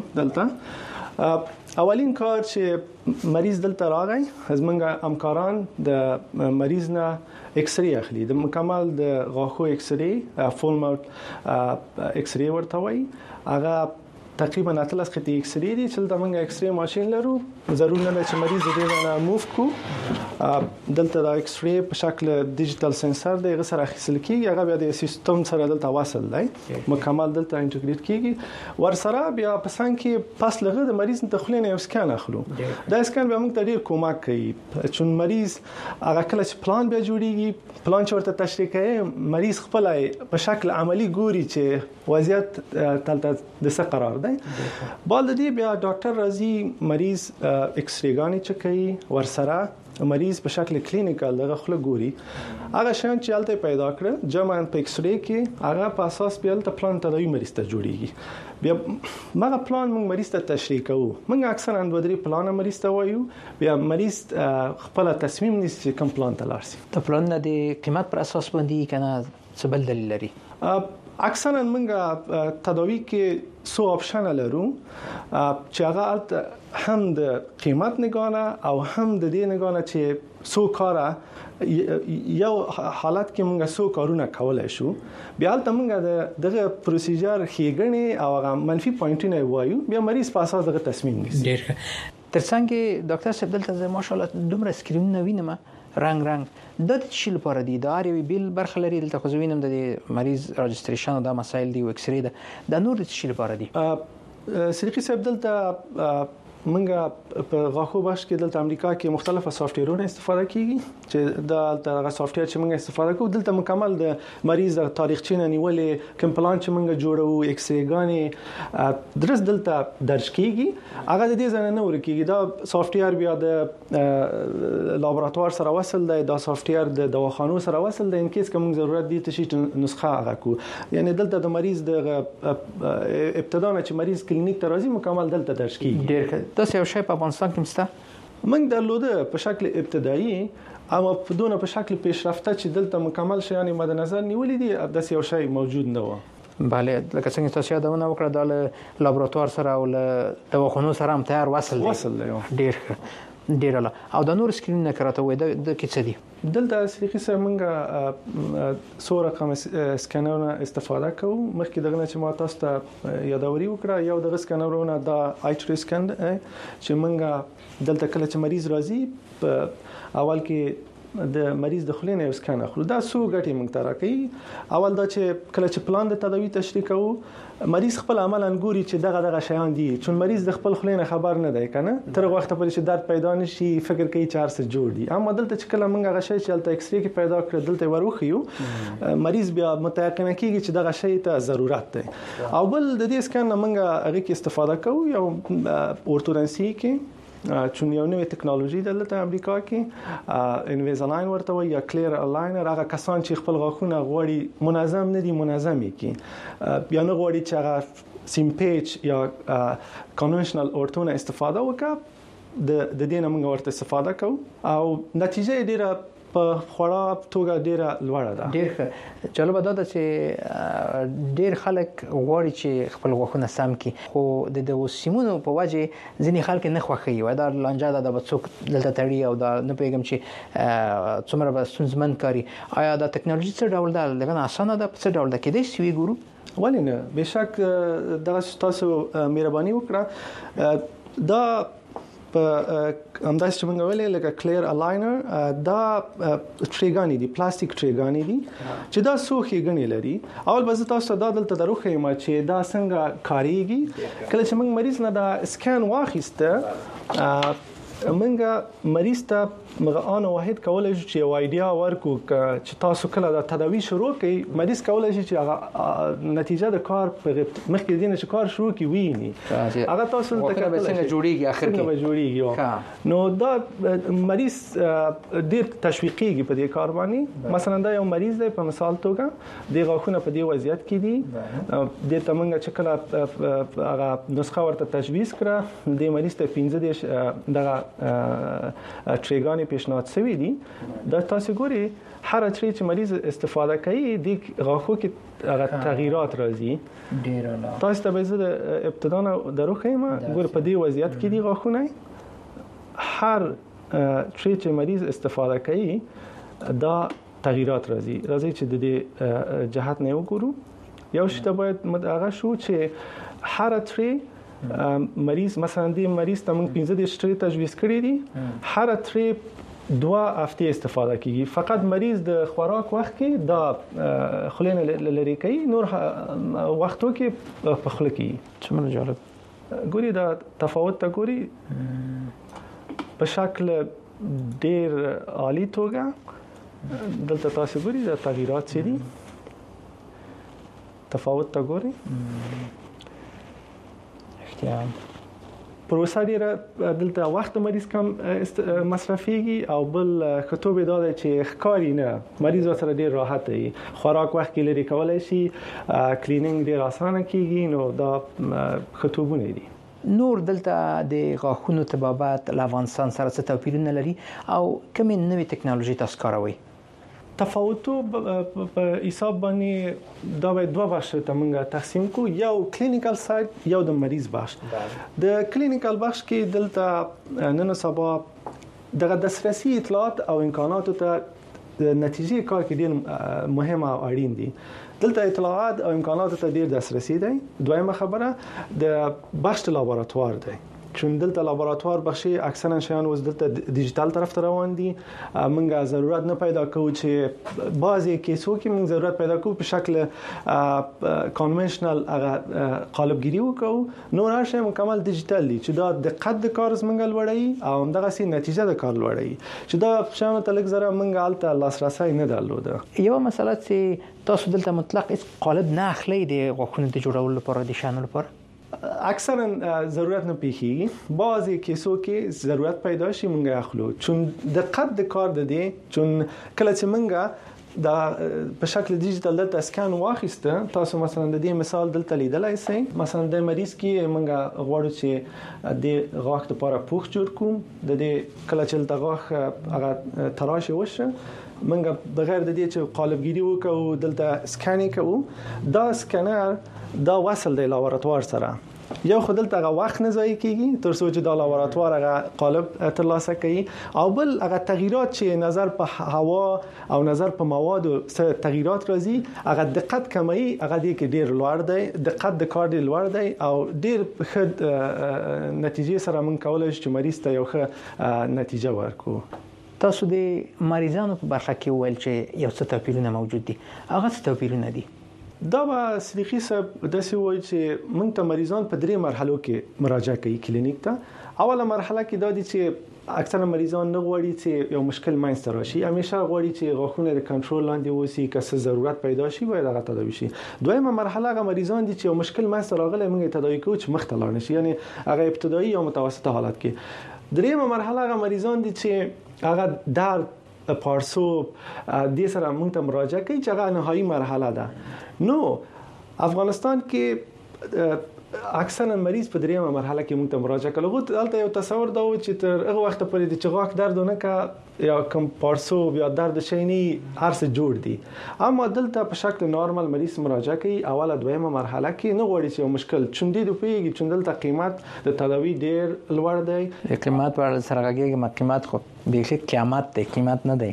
دلته. اولین کار چې مریض دلته راغی زمونږ همکاران د مریض نه ایکس ری اخلي. د مکمل د غاښو ایکس ری فول ماوث ایکس ری ورته وایي. هغه تقریبا 13 خطي ایکس ری دي چې د موږ ایکس ری ماشين لرو. ضروري نه چې مریض دې نه موف کو. دلته د ایکس ری په شکل ډیجیټل سنسر دی غسر اخیستل کیږي. هغه بیا د سیستم سره دلته وصل دی مکمل دلته انټیګریټ کیږي. ورسره بیا په څنګه کې پاس لغه د مریض د خلینې یو سکان اخلو. دا سکان به موږ ته ډیر کومک کوي چون مریض هغه کله چې پلان بیا جوړیږي پلان چې ورته تشریح کوي مریض خپل په شکل عملی ګوري چې وضعیت تلته د څه قرار دی. بال دې بیا ډاکټر راځي مریض ایکس ری غانې چکي ورسره مریض په شکل کلینیکل دغه خله ګوري. هغه شان چې الته پیدا کړ جمع په ایکس ری کې هغه په اساس بیا ته پلان تداوی مریض ته جوړیږي. بیا مغه پلان موږ مریض ته تشریح کوو. موږ اکثرا 2-3 پلان مریض ته وایو. بیا مریض خپل تصمیم نیسي کوم پلان ته لاړ شي.
ته پلان د قیمت پر اساس باندې کنه څه بل دلیل لري؟
اکثرا موږ تداوی کې سو آپشن لرو چې هغه هم د قیمت نگانه او هم د دې نگانه چې سو کاره یو حالت کې موږ سو کارونه کولای شو بیا ته موږ دغه پروسیجر خېګنې او هغه منفي پوینټونه وایو بیا مریض په اساس دغه تصمیم نیسي.
ډیر ترڅنګ ډاکټر صاحب دلته ماشاءالله دومره سکرینونه وینم رنگ د شي لپاره دي د اړ یو بیل برخه لري دلته خو زوینم د مریض رجستریشن او د مسایل دی او ایکس ری ده د نور د شي لپاره دي.
صدیقي صاحب دلته منګه په غاخو بخش کې دلته امریکا کې مختلفه سافټویرونه استفاده کیږي چې دغه سافټویر چې موږ استفاده کوو دلته مکمل د مریض د تاریخچه نیولې کوم پلان چې موږ جوړو ایکس ری غانې درس دلته درج کیږي هغه د دې ځنه نه ورکیږي دا سافټویر بیا د لابراتوار سره وصل دی دا سافټویر د دواخانو سره وصل دی ان کیس کوم ضرورت دي ته شي نسخه هغه کو یعنی دلته د مریض د ابتدا نه چې مریض کلینیک ته راځي مکمل دلته درج کیږي.
ډیر تاسو یو شی په افغانستان کې مسته
موږ درلوده په شکل ابتدایي اما په دونه په شکل پیشرفته چې دلته مکمل شیان مد نظر نیولې دي د یو شی موجود نه و.
بله لکه څنګه تاسو یادونه وکړه د لابراتوار سره او له دواخانو سره هم تیار وصل دی. ډیر او د نور سکرین نه کراته وای د کې څه دي
دلته صدیقي صاحب موږ سو رقم سکینرونه استفاده کوو مخکې دغه چې ما تاسو ته یادوري وکړه یو دغه سکینرونه د آیټری سکین چې موږ دلته کله چې مریض راځي په اول کې د مریض د خلینې یو سکین اخلو دا سو غټي موږ ته راکې اول دا چې کله چې پلان د تداوی تشریح کوو مریض خپل عملاً ګوري چې دغه شیان دي چې مریض د خپل خلینې خبر نه دی کنه تر وخت پورې چې درد پیدا نشي فکر کوي چې هر څه جوړ دي اما دلته چې کله موږ هغه شی چې دلته ایکس ری کې پیدا کړ دلته وروخیو مریض بیا متيقن کیږي چې دغه شی ته ضرورت دی او بل د دې سکن موږ هغه کې استفاده کوو یو اورتودنسي کې چون یو نوې ټکنالوژي دلته امریکا کې انویزالاین ورته وي یا کلیر الاینر هغه کسان چې خپل غاښونه غوړي منظم نه دي منظمي کې یا نه غوړي چې هغه سیم پیچ یا کنونشنل اورتونه استفاده وکړي د دې نه موږ ورته استفاده کوو او نتیجه ډیره په خورا توګه ډیره لوړه ده.
ډیر جالب ده چې ډیر خلک غواړي چې خپل غوښونه سم کړي خو د سیمونو په وجه ځینې خلک نه خوښي وای دا لانجه ده د څوک دلته تړي او دا نه پیغام چې څومره به ستونزمن کاری آیا د ټکنالوژي څه ډول ده لږه اسانه ده څه ډول ده کې دې سوي ګورو
ولې نه بهشک دغه تاسو مهرباني وکړه دا همداسې چې موږ ویلې لکه کلیر الاینر دا ټریګانی دي پلاستیک ټریګانی دي چې دا سو خېګنې لري اول به تاسو دا دلته دروخه ما چې دا څنګه کاریږي کله چې موږ مریض نه دا سکین واخیسته موږ مریض ته مغان واحد کولای شي چې وایډیا ورکو چې تاسو کله دا تداوی شروع کړئ مریض کولای شي چې هغه نتیجه د کار په مخکې دینه چې کار شروع کی ویني هغه تاسو ته
څنګه جوړیږي اخر کې
جوړیږي نو دا مریض ډیر تشویقيږي په دې کار باندې مثلا دا یو مریض دی په مثال توګه د غاښونه په دې وضعیت کې دي د تمنګ چې کله هغه نسخه ورته تجویز کړه د مریض ته 15 دغه ټریګانی پیشنهاد شوی دي دا تاسو ګوري هر ټری چې مریض استفاده کوي د غاښو کې هغه تغیرات راځي
ډیر نه
تاسو ته به زه ابتدا دروخه ما ګور په دې وضعیت کې دي غاښونه هر ټری چې مریض استفاده کوي دا تغیرات راځي چې د دې جهت نه وګورو یو شته باید هغه شو چې هر ټری مریض مثلا دی مریض ته موږ 15 ټری تجویز کړی دي هر ټری 2 هفته استفاده کیږي فقط مریض د خوراک وخت کې دا خلینه لري کوي نور وختو کې په خله کې
څومره جالب
ګوري دا تفاوت ته ګوري په شکل ډیر عالی توګه دلته تاسو ګوري دا تغیرات څه دي تفاوت ته ګوري پروسه ډیره دلته وخت مریض کم مصرفيږي او بل خطوبه دا چې ښکاری نه مریض سره ډیر راحت وي خوراک وخت کې لري کولای شي کلینینګ ډیر اسانه کیږي نو دا خطوبونه دي
نور دلته د غاښونو طبابت له افغانستان سره څه توپیرونه لري او کومې نوې ټکنالوژي تاسو کاروئ
تفاوتو په حساب باندې دا به دوه بخش ته موږ تقسیم کو، یو کلینیکل ساید، یو د مریض بخش. د کلینیکل بخش کې دلته نن سبا دغه دسترسي اطلاعات او امکانات ته د نتیجې کار کې ډېر مهم او اړین دي. دلته اطلاعات او امکانات ته ډېر دسترسي دی. دویمه خبره د بخش لابراتوار دی، چون دلته لابراتوار بخشي اکثرا شیان اوس دلته ډیجیټل طرف ته روان دي. موږ ضرورت نه پیدا کوو چې بعضی کیسو کې موږ ضرورت پیدا کوو په شکل کنونشنل قالبګيري وکړو، نور هر شی مکمل ډیجیټل دي چې دا دقت د کار زمنګ لوړوي او همدغه سي نتیجه د کار لوړوي، چې دا شیان ته لږ زره موږ الته لاسرسي نه درلوده.
یو مسله چې تاسو دلته مطلق هیڅ قالب نه اخلي د غوښنې د جوړولو لپاره د شانو لپاره
اکثرا ضرورت نه پیږي. بعضی کیسو کې ضرورت پیدا شي مونږه اخلو، چون دقت د کار د دې، چون کله چې مونږه دا په شکل ډیجیټل دلته اسکان واخیسته، تاسو مثلا د دې مثال دلته لیدلای شئ. مثلا د مریض کې مونږه غواړو چې د غاښ لپاره پوښ جوړ کوم، د دې کله چې د غاښ هغه تراشه وشه مونږ بغیر د دې چې قالبګيري وکړو دلته اسکانینګ کوو، دا اسکانر دا وصل دی لابراتوار سره. یو خودل ته وخت نه ضایع کیږي تر څو چې د لابراتوار هغه قالب ترلاسه کوي، او بل هغه تغیرات چې نظر په هوا او نظر په مواد سره تغیرات راځي هغه دقت کموي، هغه دې کې ډیر لوړ دی، دقت د کار ډیر لوړ دی او ډیر ښه نتیجې سره موږ کولای شو چې مریض ته یو ښه نتیجه ورکړو.
تاسو د مریضانو په برخه کې ویل چې یو څه توپیرونه موجود دي، هغه څه توپیرونه دي؟
دا به صدیقي صاحب داسې وایي چې موږ ته مریضان په 3 مرحلو کې مراجعه کوي کلینیک ته. اوله مرحله کې دا دي چې اکثره مریضان نه غواړي چې یو مشکل منځته راشي، همیشه غواړي چې غاښونه د کنټرول لاندې وسی، که څه ضرورت پیدا شي باید هغه تداوي شي. دویمه مرحله هغه مریضان دي چې یو مشکل منځته راغلی موږ تداوي کوو چې مخ ته لاړ نشي، یعنی هغه ابتدایي یا متوسطه حالت کې. دریمه مرحله هغه مریضان دي چې هغه درد پارسوب دې سره موږ ته مراجعه کوي چې هغه نهایی مرحله ده. نو افغانستان کې اکثرا مریض په 3مه مرحله کې موږ ته مراجعه کوي. دلته یو تصور دا و چې تر هغه وخت پورې د چغاک درد نه کا یا کم پارسوب یا درد شینی هر څه جوړ دي، اما دلته په شکل نارمل مریض مراجعه کوي. اوله 2مه مرحله کې نه غواړي چې یو مشکل چوندې د پیږي، چون دلته قیمت د تداوی ډیر لوړ دی.
د قیمت پر سره غږیږي، قیمت خو بیخي قیامت دی، قیمت نه دی.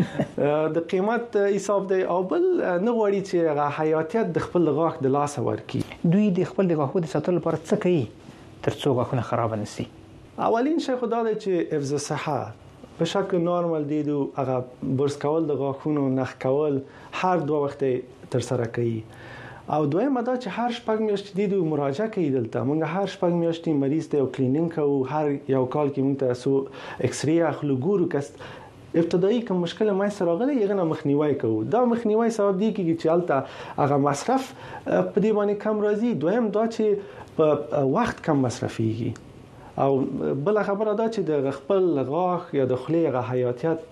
د قیمت حساب دی او بل نه غواړي چې هغه حیاتیت د خپل غاښ د لاس ورکی.
دوی د خپل غاښو د ساتلو لپاره څه کوي ترڅو غاښونه خراب نشي؟
اولین شی خدای دی چې حفظ صحه په شکل نارمل دي، هغه برس کول د غاښونو، نخ کول هر 2 وخت تر سره کوي. او دویمه دا چې هر شپږ میاشتې د مراجعه کوي. دلته موږ هر شپږ میاشتې مریض ته یو کلینینګ کوو، هر یو کال کې موږ ته سو ایکس ری اخلو، ګورو که ابتدایي کوم مشکل ما سره راغلی یغه مخنیوي کوو. دا مخنیوي سبب دی چې الته هغه مصرف په دې باندې کم راځي. دویم دا چې په وخت کم مصرفيږي، او بل خبره دا چې د خپل غاښ یا د خولې غ حیاتیت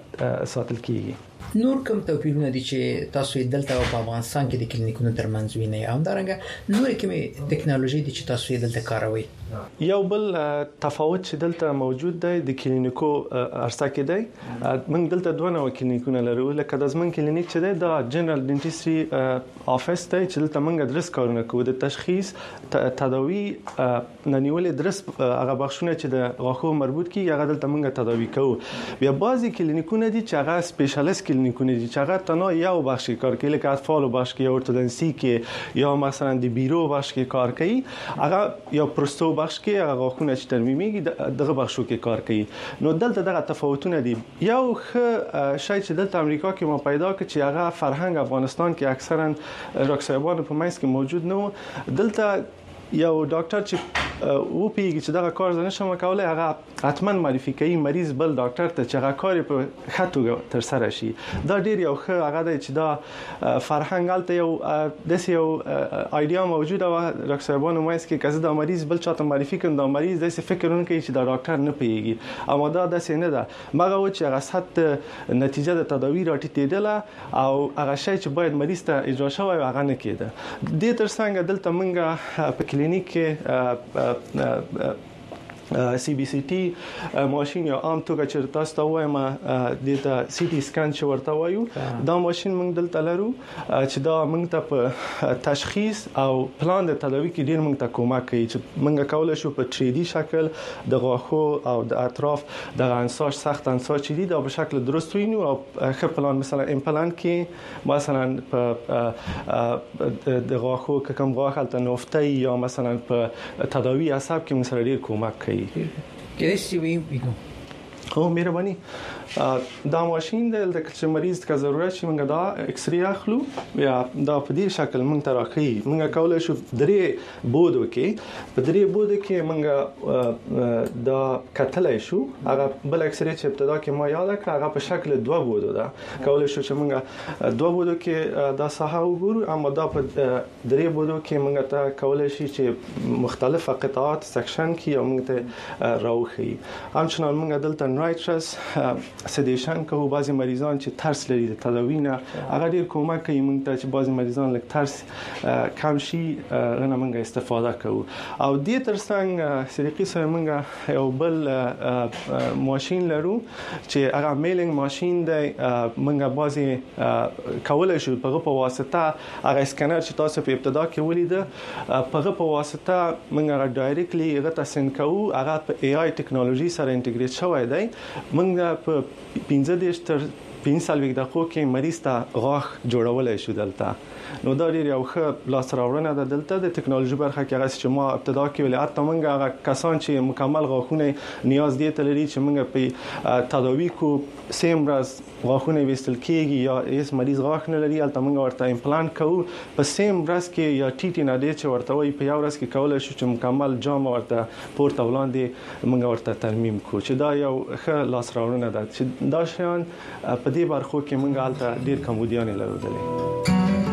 ساتل کیږي.
نور کوم توپیرونه دي چې تاسو یې دلته په افغانستان کې د کلینیکونو ترمنځ وینئ، او همدارنګه نور کومې ټکنالوژي دي چې تاسو یې دلته کاروئ؟
یو بل تفاوت چې دلته موجود دی د کلینیکو ارسته کې دی. موږ دلته 2 نوع کلینیکونه لرو، لکه د زمون کلینیک چې دی دا جنرال ډنټستري افیس دی چې دلته موږ درس کارونه کوو، د تشخیص، تداوی، ننیولې درس هغه بخښونه چې د غاښو مربوط کی هغه دلته موږ تداوی کوو. بیا بعضی کلینیکونه دي چې هغه سپیشلیست کلینیکونه دي چې هغه تنها یو بخش کار کوي، لکه اطفال بخش کې، اورتودنسی کې، یا مثلا د بیرو بخش کې کار کوي. هغه یا پروستو بخش کې هغه غاښونه چې ترمیمي دغه بخشو کې کار کوي. نو دلته دغه تفاوتونه دي. یو ښه شی چې دلته امریکا کې ما پیدا کړ چې هغه فرهنګ افغانستان کې اکثرا راکسایبانو په منځ کې موجود نه و. دلته یو ډاکټر چې و پیږي چې دغه کار زنه شمه کولای، هغه حتما معرفي کوي مریض بل ډاکټر ته چې هغه کار په خطو تر سره شي. دا ډیر یو ښه هغه دی چې دا فرهنګ الته یو د یو ایډیا موجوده و راکسایبانو مایس کې، کزه دا مریض بل چاته معرفي کړي، دا مریض د فکرونه کوي چې دا ډاکټر نه پیږي، اما دا د سینه ده مګه و چې هغه ست نتیجه د تداوی راټیټېدله او هغه شی چې باید مریض ته اجرا شوی هغه نه کېده. د تر څنګه دلته منګه په کلینیک کې سی بي سي ټي ماشين یا عام توګه چې تاسو ته وایم د سی ټي سکان چې ورته وایو دا ماشين موږ دلته لرو چې دا موږ ته په تشخیص او پلان د تداوی کې ډیر موږ ته کومک کوي چې موږ کولای شو په 3D شکل د غاښو او د اطراف د انساج سخت انساج چې دي دا په شکل درست وینو او ښه پلان مثلا امپلانت کې مثلا په د غاښو کوم غاښ هلته نوفته یا مثلا په تداوی عصب کې موږ سره ډیر کومک کوي.
کېدای شي وینو
مهرباني دا ماشين د چې مریض کا ضرورت شي موږ دا ایکس ری اخلو یا دا په دې شکل موږ ته راخی موږ کولای شو درې بودو کې په درې بودو کې موږ دا کتلای شو هغه بل ایکس ری چې ابتدا کې ما یاد کړ هغه په شکل دوه بودو دا کولای شو چې موږ دوه بودو کې دا ساحه وګورو اما دا په درې بودو کې موږ ته کولای شي چې مختلفه قطعات سیکشن کې موږ ته راوخی همچنان موږ دلته نایټرس سیدیشن کوو بعضی مریضان چې ترس لري د تداوی نه هغه ډیر کومک کوي موږ ته چې بعضی مریضان لږ ترس کم شي غنه موږ استفاده کوو او دې ترڅنګ صدیقي سره موږ یو بل ماشين لرو چې هغه میلینګ ماشين دی موږ بعضی کولای شو په واسطه هغه اسکینر چې تاسو په ابتدا کې ولید په واسطه موږ هغه ډایرکټلی هغه تاسو کوو هغه په ای آی ټیکنالوژي سره انټیګریټ شوی دی موږ په 15 تر 15 دقیقو کې مریض ته غاښ جوړولای شو دلته نو دا ډیر یو ښه لاس راوړنه ده دلته د ټیکنالوژي برخه کې هغه چې ما ابتدا کې ویل اته موږ هغه کسان چې مکمل غاښونه نیاز دي ته لري چې موږ په تداوی کو سیم راز غاښونه وستل کېږي یا هیڅ مریض غاښ نه لري البته موږ ورته امپلانت کوو په سیم راز کې یا ټي ټي نه دي چې ورته وي په یو راز کې کولای شو چې مکمل جام ورته پورته ولاندې موږ ورته ترمیم کو چې دا یو ښه لاس راوړنه ده چې دا شیان په دې برخو کې موږ البته ډیر کمودیان لرو دلته.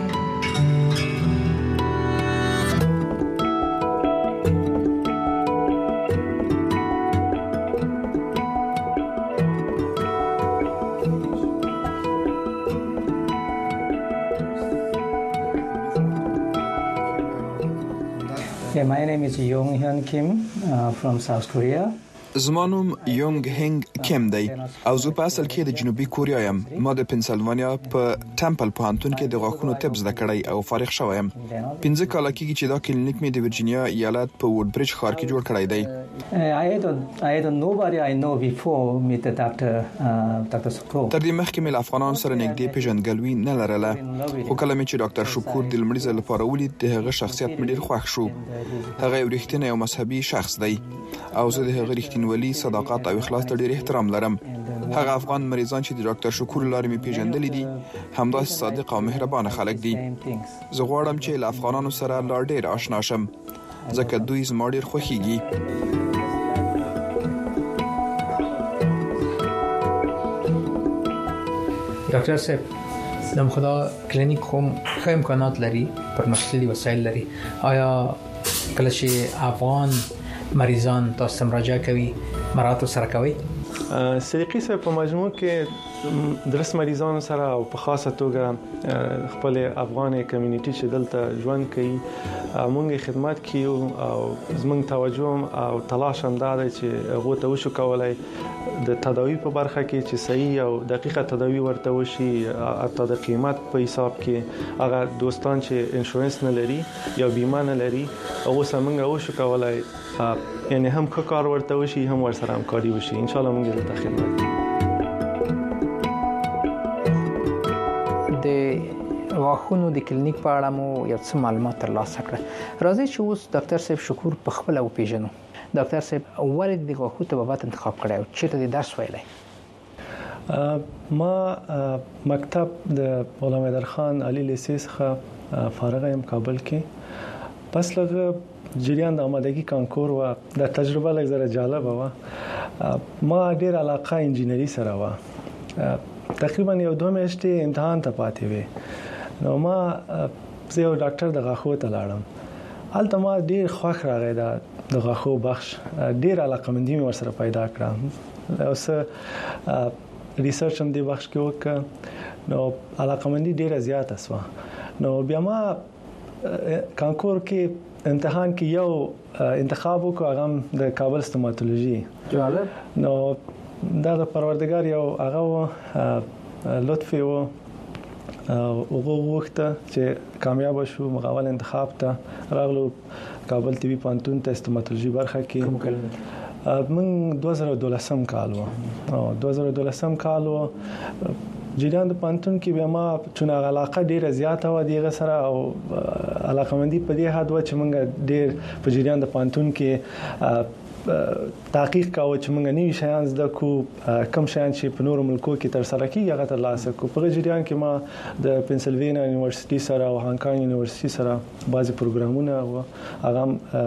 My name is Yong Hyun Kim from South Korea.
زما نوم یونګ هنګ کیم دی او زه په اصل کې د جنوبي کوریا یم. ما د پنسلوانیا په ټمپل پوهنتون کې د غاښونو طب زده کړی او فارغ شوی یم. 15 کال کېږي چې دا کلینیک مې د ورجینیا ایالت په ووډ برج ښار کې جوړ کړی دی.
I don't nobody I know before meet the Dr. Shakur.
تر دې مخکې مې له افغانانو سره نږدې پیژندګلوي نه لرله خو کله مې چې ډاکټر شکور د لومړي ځل لپاره ولید د هغه شخصیت مې ډېر خوښ شو. هغه یو رښتینی او مذهبي شخص دی او زه د هغه رښتینولي صداقت او اخلاص ته ډېر احترام لرم. هغه افغان مریضان چې د ډاکټر شکور لارې مې پیژندلې دي همداسې صادق او مهربانه خلک دي. زه غواړم چې له افغانانو سره لا ډېر آشنا شم ځکه دوی زما ډېر خوښیږي.
ډاکټر صاحب نام خدا کلینیک هم ښه امکانات لري پرمختللي وسایل لري. آیا کله چې افغان مریضان تاسو مراجعه کوي مراتب سره کوي؟
صدیقي صاحب په مجموع کې درس مریضانو سره او په خاصه توګه خپل افغان کمیونټي چې دلته ژوند کوي موږ خدمت کوي او زموږ توجه او تلاش هم دا دی چې هغه ته وشو کولای د تداوی په برخه کې چې صحیح او دقیقه تداوی ورته وشي حتی د قیمت په حساب کې هغه دوستان چې انشورنس نه لري یا بیمه نه لري هغه سمنګ وشو کولای یعنی هم کار ورته وشي هم ور سره همکاري وشي ان شاء الله موږ دلته خدمت کوو.
د غاښونو د کلینیک په اړه مو یو څه معلومات ترلاسه کړل. راځي چې اوس ډاکټر صاحب شکور په خپل او پیژنو. ډاکټر صاحب ولې د غاښونو طبابت انتخاب کړی او چیرته د درس ویلی؟
ما مکتب د غلام حیدرخان علي لیسې څخه فارغ یم کابل کې. پس لږ جریان د آمادگی کانکور و د تجربه لږ زره جالب و. ما ډیر علاقه انجینری سره و. تقریبا یو 2 میاشتې امتحان ته پاتې وې نو ما زه یو ډاکټر د غاښو ته لاړم. هلته ما ډیر خوښ راغی د غاښو بخش ډیر علاقمندي مې ورسره پیدا کړه. اوس ریسرچ هم د بخش کې وکړ نو علاقمندي ډیر زیاته شوه. نو بیا ما کانکور کې امتحان کې یو انتخاب وکړ هغه د کابل ستوماتولوژي.
جالب.
نو دا د پروردګار یو هغه لطف و هغه وخت چې کامیاب شو مغاول انتخاب ته راغلو کابل تی وی پانتون ته ستوماتولوژي برخه کې من 2012 کال و 2012 کال و جریان د پانتون کې بیا ما چونه علاقه ډیره زیاته و دیغه سره او علاقمندي په دې حد و چې موږ ډیر په جریان د پانتون کې تحقیق کاوه چې موږ نوي شیان زده کو کم شیان چې په نورو ملکو کې تر سره کیږي هغه ترلاسه کو. په جریان کې ما د پنسلوانیا یونیورسيټي سره او هانګ کانګ یونیورسيټي سره بعضي پروګرامونه او هغه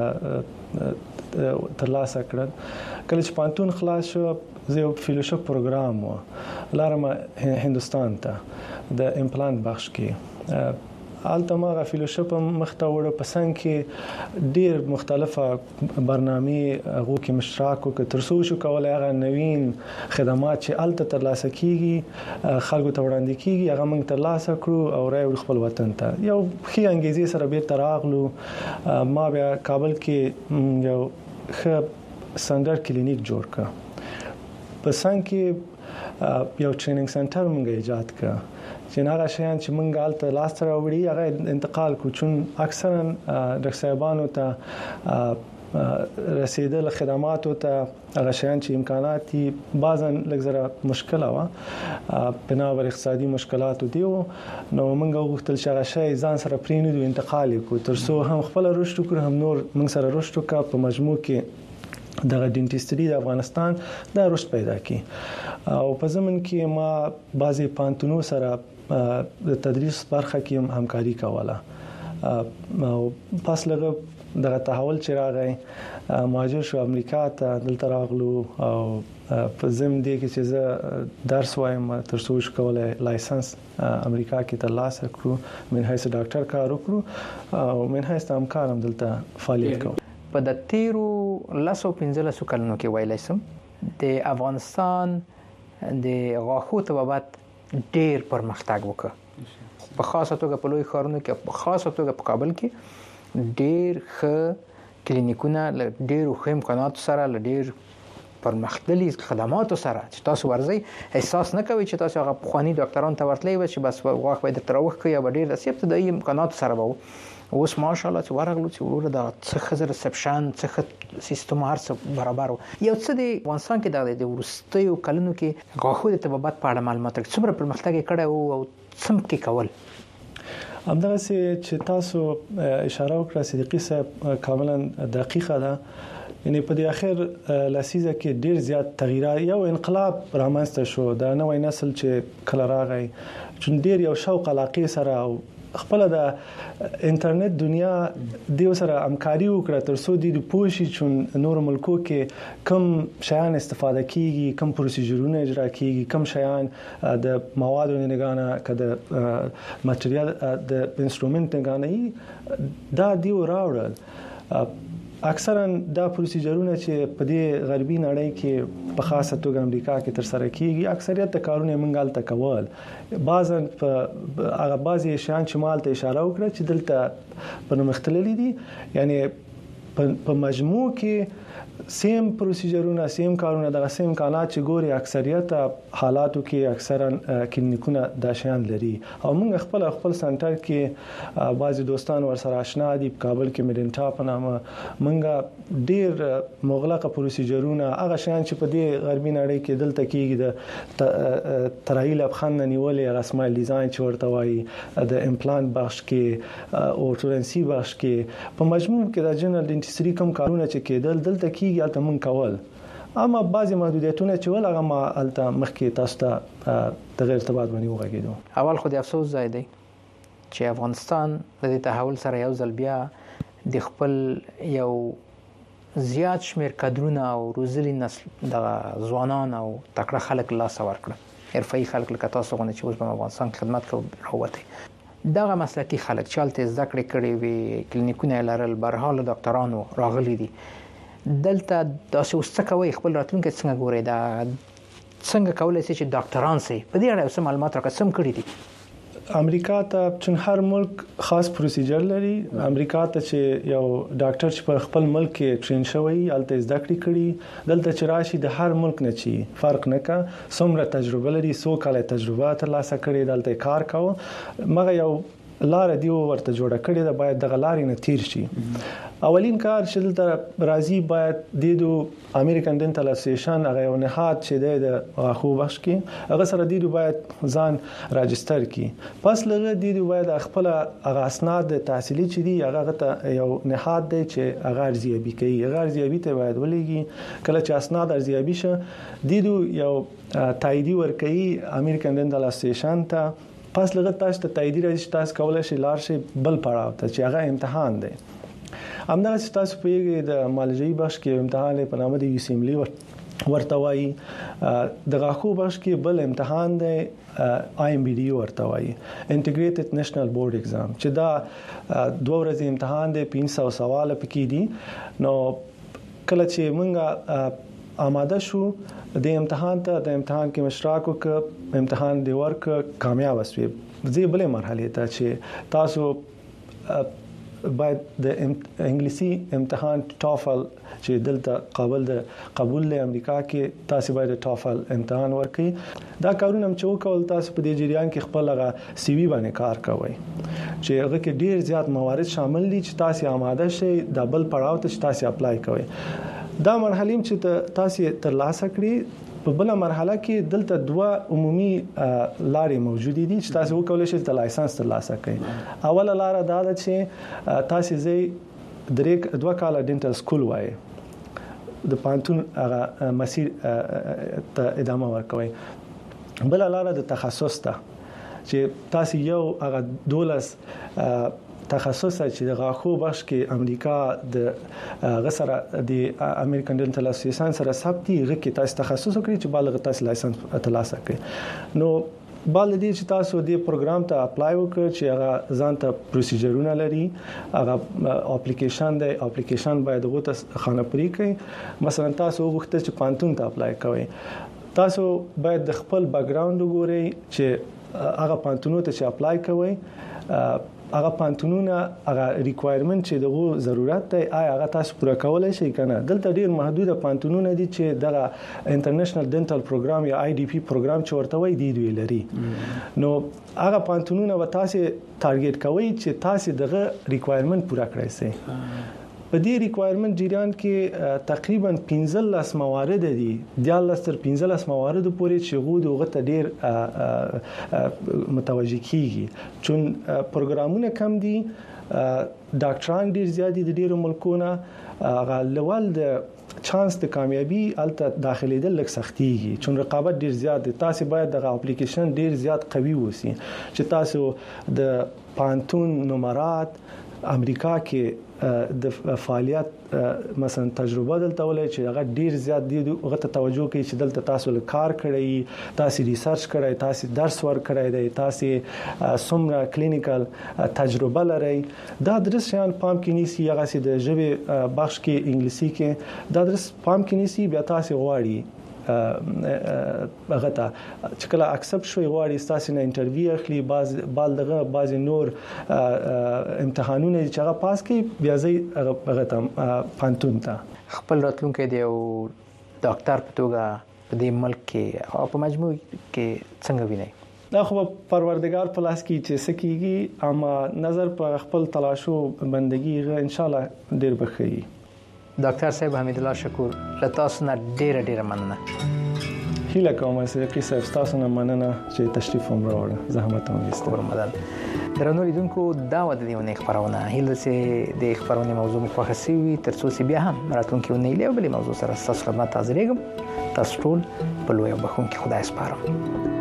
ترلاسه کړل. کله چې پانتون خلاص شو زه یو فیلوشپ پروګرام و لارم هندستان ته د امپلانت بخش کې آلته ما فیلوشپ مخته وړو پسند کې ډیر مختلفه برنامې هغه کې مشترک او ترڅو شو کولای هغه نوین خدمات چې آلته ترلاسه کیږي خلکو ته وړاندې کیږي هغه موږ ترلاسه کړو او راوړ خپل وطن ته. یو خي انګیزي سره بیرته راغلو. ما بیا کابل کې یو سندر کلینیک جوړ کړ. پسند کې یو ټریننګ سنټر موږ ایجاد کړ چې هغه شیان چې موږ آلته لاس ته راوړي هغه انتقال کو. چون اکثرا ډاکټر صاحبانو ته رسیدل خدماتو ته هغه شیان چې امکانات دي بعضا لږ مشکله و بنابر اقتصادي مشکلات دیو. نو موږ غوښتل چې هغه شی ځان سره پرېنو انتقال کو ترڅو هم خپل رشد وکړو هم نور موږ سره رشد وکړو. په مجموع کې د ډینټیستري د افغانستان د رشد پیدا کی او په زمن کې ما بعضي پانتونو سره د تدریس برخه کې همکاري کوله. او پس لږه دغه تحول چې راغی مهاجر شو امریکا ته دلته راغلو او په زم دې کې چې زه درس وایم ترڅو شو کولای لایسنس امریکا کې ترلاسه کړو من حیث ډاکټر کار وکړو او من حیث همکار هم دلته فعالیت کوم.
په د تیرو 15 کلونو کې ویلای سم د افغانستان د غاښو طبابت ډیر پرمختګ وکړ په خاصه توګه په لوی ښارونو کې په خاصه توګه په کابل کې ډیر ښه کلینیکونه ډیر ښه امکانات سره ډیر پرمختللي خدمات سره چې تاسو ورځي احساس نه کوئ چې تاسو هغه خواني ډاکټرانو ته ورتلئ چې بس غاښ به درته راوخی یا ډیر د ابتدایي امکانات سره وو. اوس ماشاءالله چې ورغلو چې وروره د څخه ریسپشن څخه سیستم هر څه برابر یو څه د افغانستان کې د ورستیو کلونو کې غاښو د طبابت په اړه معلومات څومره پرمختګ کړی او څم کې کول.
همدغه چې تاسو اشاره وکړه صدیقي صاحب کاملا دقیقه ده. یعنی په دې اخر لسیزه کې ډیر زیات تغیرات یو انقلاب رامنځته شو. دا نوې نسل چې کله راغی چې ډیر یو شوق علاقه سره او خپل د انټرنیټ دنیا دیو سره همکاري وکړه ترڅو د پوښي چون نور ملکو کې کم شیان استفاده کیږي کم پروسیجرونه اجرا کیږي کم شیان د موادو نگانه کده ماتریال د انسټرومنت نگانه دا دیو راوړل. اکثرا دا پروسیجرونه چې په دې غربي نړۍ کې په خاصه توګه امریکا کې تر سره کیږي اکثریت کارونه منګال تکول بعضن په هغه بعضي شیان چې مال ته اشاره وکړه چې دلته په مختلفي دي. یعنی په مجموع کې سیم پروسیجرونه سیم کارونه د سیم امکانات چې ګوري اکثریت حالاتو کې اکثرا کلینیکونه د شیان لري او موږ خپل سنټر کې بعضي دوستان ورسره آشنا دي. په کابل کې مدینټا په نامه موږ ډیر مغلقه پروسیجرونه هغه شیان چې په دې غربي نړۍ کې دلته کېږي د ترایل افخان نیولې رسمي ډیزاین چې ورته وایي د امپلانت بخش کې اورتودنسي بخش کې په مجموع کې د جنرال ډینټیستري کوم کارونه چې کېدل دلته کېږي البته من کول. اما بعضی محدودیتونه چې ولغه ما البته مخکې تاسو ته د غیر ارتباط باندې وغږیدو.
اول خو د افسوس ځای دی چې افغانستان د دې تحول سره یو ځل بیا د خپل یو زیات شمیر کادرونه او روزلي نسل د ځوانان او تکړه خلک لاس ورکړ. حرفي خلک لکه تاسو غوښنه چې اوس په افغانستان خدمت کوي راوته. دغه مسلکي خلک چې الته زده کړې کړې وي کلینیکونه لرل برحال ډاکټرانو راغلي دي دلته تاسو څه کوي خپل راتلونکي څنګه ګورئ دا څنګه کولای شي چې ډاکټران سي په دې اړه څه معلومات راکړم کړی دي.
امریکا ته چون هر ملک خاص پروسیجر لري. امریکا ته چې یو ډاکټر چې په خپل ملک کې ټرین شوی الته زده کړې کړي دلته چې راشي د هر ملک نه چی فرق نه کا څومره تجربه لري سو کاله تجربه ترلاسه کړي دلته کار کاوه مګر یو لار دی ورته جوړه کړې ده باید د غلارې نه تیر شي. اولین کار چې دلته راځي باید د امریکن ډنټل اسوسییشن هغه یو نهاد چې د غاښو بخش کې هغه سره دی باید ځان راجستر کړي. پس لږه دی باید خپل هغه اسناد تحصیلي چې دی هغه ته یو نهاد دی چې هغه ارزیابي کوي. هغه ارزیابي ته باید ولېږي کله چې اسناد ارزیابي شه دی یو تاییدي ورکړي امریکن ډنټل اسوسییشن ته. پس لږه تاسو ته تایید راځي تاسو کولای شئ لار شي بل پړاو ته چې هغه امتحان دی. همدغه چې تاسو په د مالجی بخش کې امتحان په نامه د یوسیملی ورته وایي د غاښو بخش کې بل امتحان دی IMBD ورته وایي انټیګریټډ نېشنل بورډ ایگزام چې دا 2 ورځې امتحان دی 500 سوال پکې دي. نو کله چې موږ آماده شو د امتحان کې مشترک وک امتحان دی ورک کامیاب شوی زی بلې مرحله ته چې تاسو باید د انګلیسي امتحان ټافل چې دلته قبول له امریکا کې تاسو باید ټافل امتحان ورکړئ. دا کارونه چې وکول تاسو په دې جریان کې خپل هغه سی وی باندې کار کوئ چې هغه کې ډیر زیات موارد شامل دي چې تاسو آماده شئ د بل پړاو ته تاسو اپلای کوئ. دا مرحله چې تاسو ترلاسه کړئ په بل مرحله کې دلته 2 عمومي لارې موجود دي چې تاسو وکولای شئ د لایسنس ترلاسه کړئ. اوله لار دا ده چې تاسو زی 2 کاله ډنټل سکول وایي د پانتون هغه مسیر ته ادامه ورکوي. بل لار د تخصص ته چې تاسو یو هغه 12 تخصص چې د غاښو بخش کې امریکا د غسر د امریکن ډنټل اسوسییشن سره ثبتي غوښتي تاسو تخصص وکړي چې بالغ تاسو لایسنس ترلاسه کړئ. نو بل دې چې تاسو د پروګرام ته اپلای وکړئ چې هغه ځان ته پروسیجرونه لري هغه اپلیکیشن دی اپلیکیشن باید غوته خانپری کړئ. مثلا تاسو وغوښتل چې پانتون ته اپلای کوئ تاسو باید د خپل بیک ګراوند وګورئ چې هغه پانتونو ته چې اپلای کوئ هغه پانتونونه هغه ریکوایرمنت چې دغه ضرورت دی آیا هغه تاسو پوره کولای شئ کنه. دلته ډیر محدود پانتونونه دي چې دغه انټرنیشنل ډنټل پروګرام یا IDP پروګرام چې ورته وایي دی لري. نو هغه پانتونونه و تاسو ټارګټ کوئ چې تاسو دغه ریکوایرمنت پوره کړئ سي. په دې ریکوایرمنت جریان کې تقریبا 15 موارد دي 14 تر 15 موارد پورې چې غوډه غته ډیر متوجه کیږي چون پروګرامونه کم دي ډاکټران ډیر زیات دي د ډیرو ملکونو هغه لول د چانس د کامیابی الته داخليدل لږ سختيږي چون رقابت ډیر زیات دي. تاسو باید د اپلیکیشن ډیر زیات قوي وسی چې تاسو د پانتون نمبرات امریکا کې د فعالیت مثلا تجربه دلته ولې چې هغه ډیر زیات دی هغه ته توجه کوي چې دلته تاسو له کار کړی تاسو ریسرچ کړی تاسو درس ور کړی دی تاسو څومره کلینیکل تجربه لري. دا درس شان پام کې نیسی هغه سي د ژبه بخش کې انګلیسي کې دا درس پام کې نیسی بیا تاسو غواړي هغه ته چې کله اکسپټ شوی غواړي تاسو نه انټرویو اخلي بعض نور امتحانونه چې هغه پاس کړي بیا زی هغه ته پانتون ته
خپل راتلونکو دی او ډاکټر په توګه په دې ملک کې او په مجموع کې څنګه ویني.
دا خو پروردگار په لاس کې چې سکیږي اما نظر په خپل تلاشو بندگی ان شاء الله ډیر بخي.
ډاکټر صاحب حمید الله شکور له تاسو نه ډیره مننه.
هیله کوم چې صاحب تاسو نه مننه چې تشریف هم راوړل زحمت هم وستو
رمضان. درنو لیدونکو دا و د دې خبرونه هیله چې د خبرونه موضوع مو خوښ شي ترڅو چې بیا هم راتلونکي ونې له بلې موضوع سره تاسو خدمت حاضرېږم. تاسو ټول په لوی بخون کې خدای سپارم.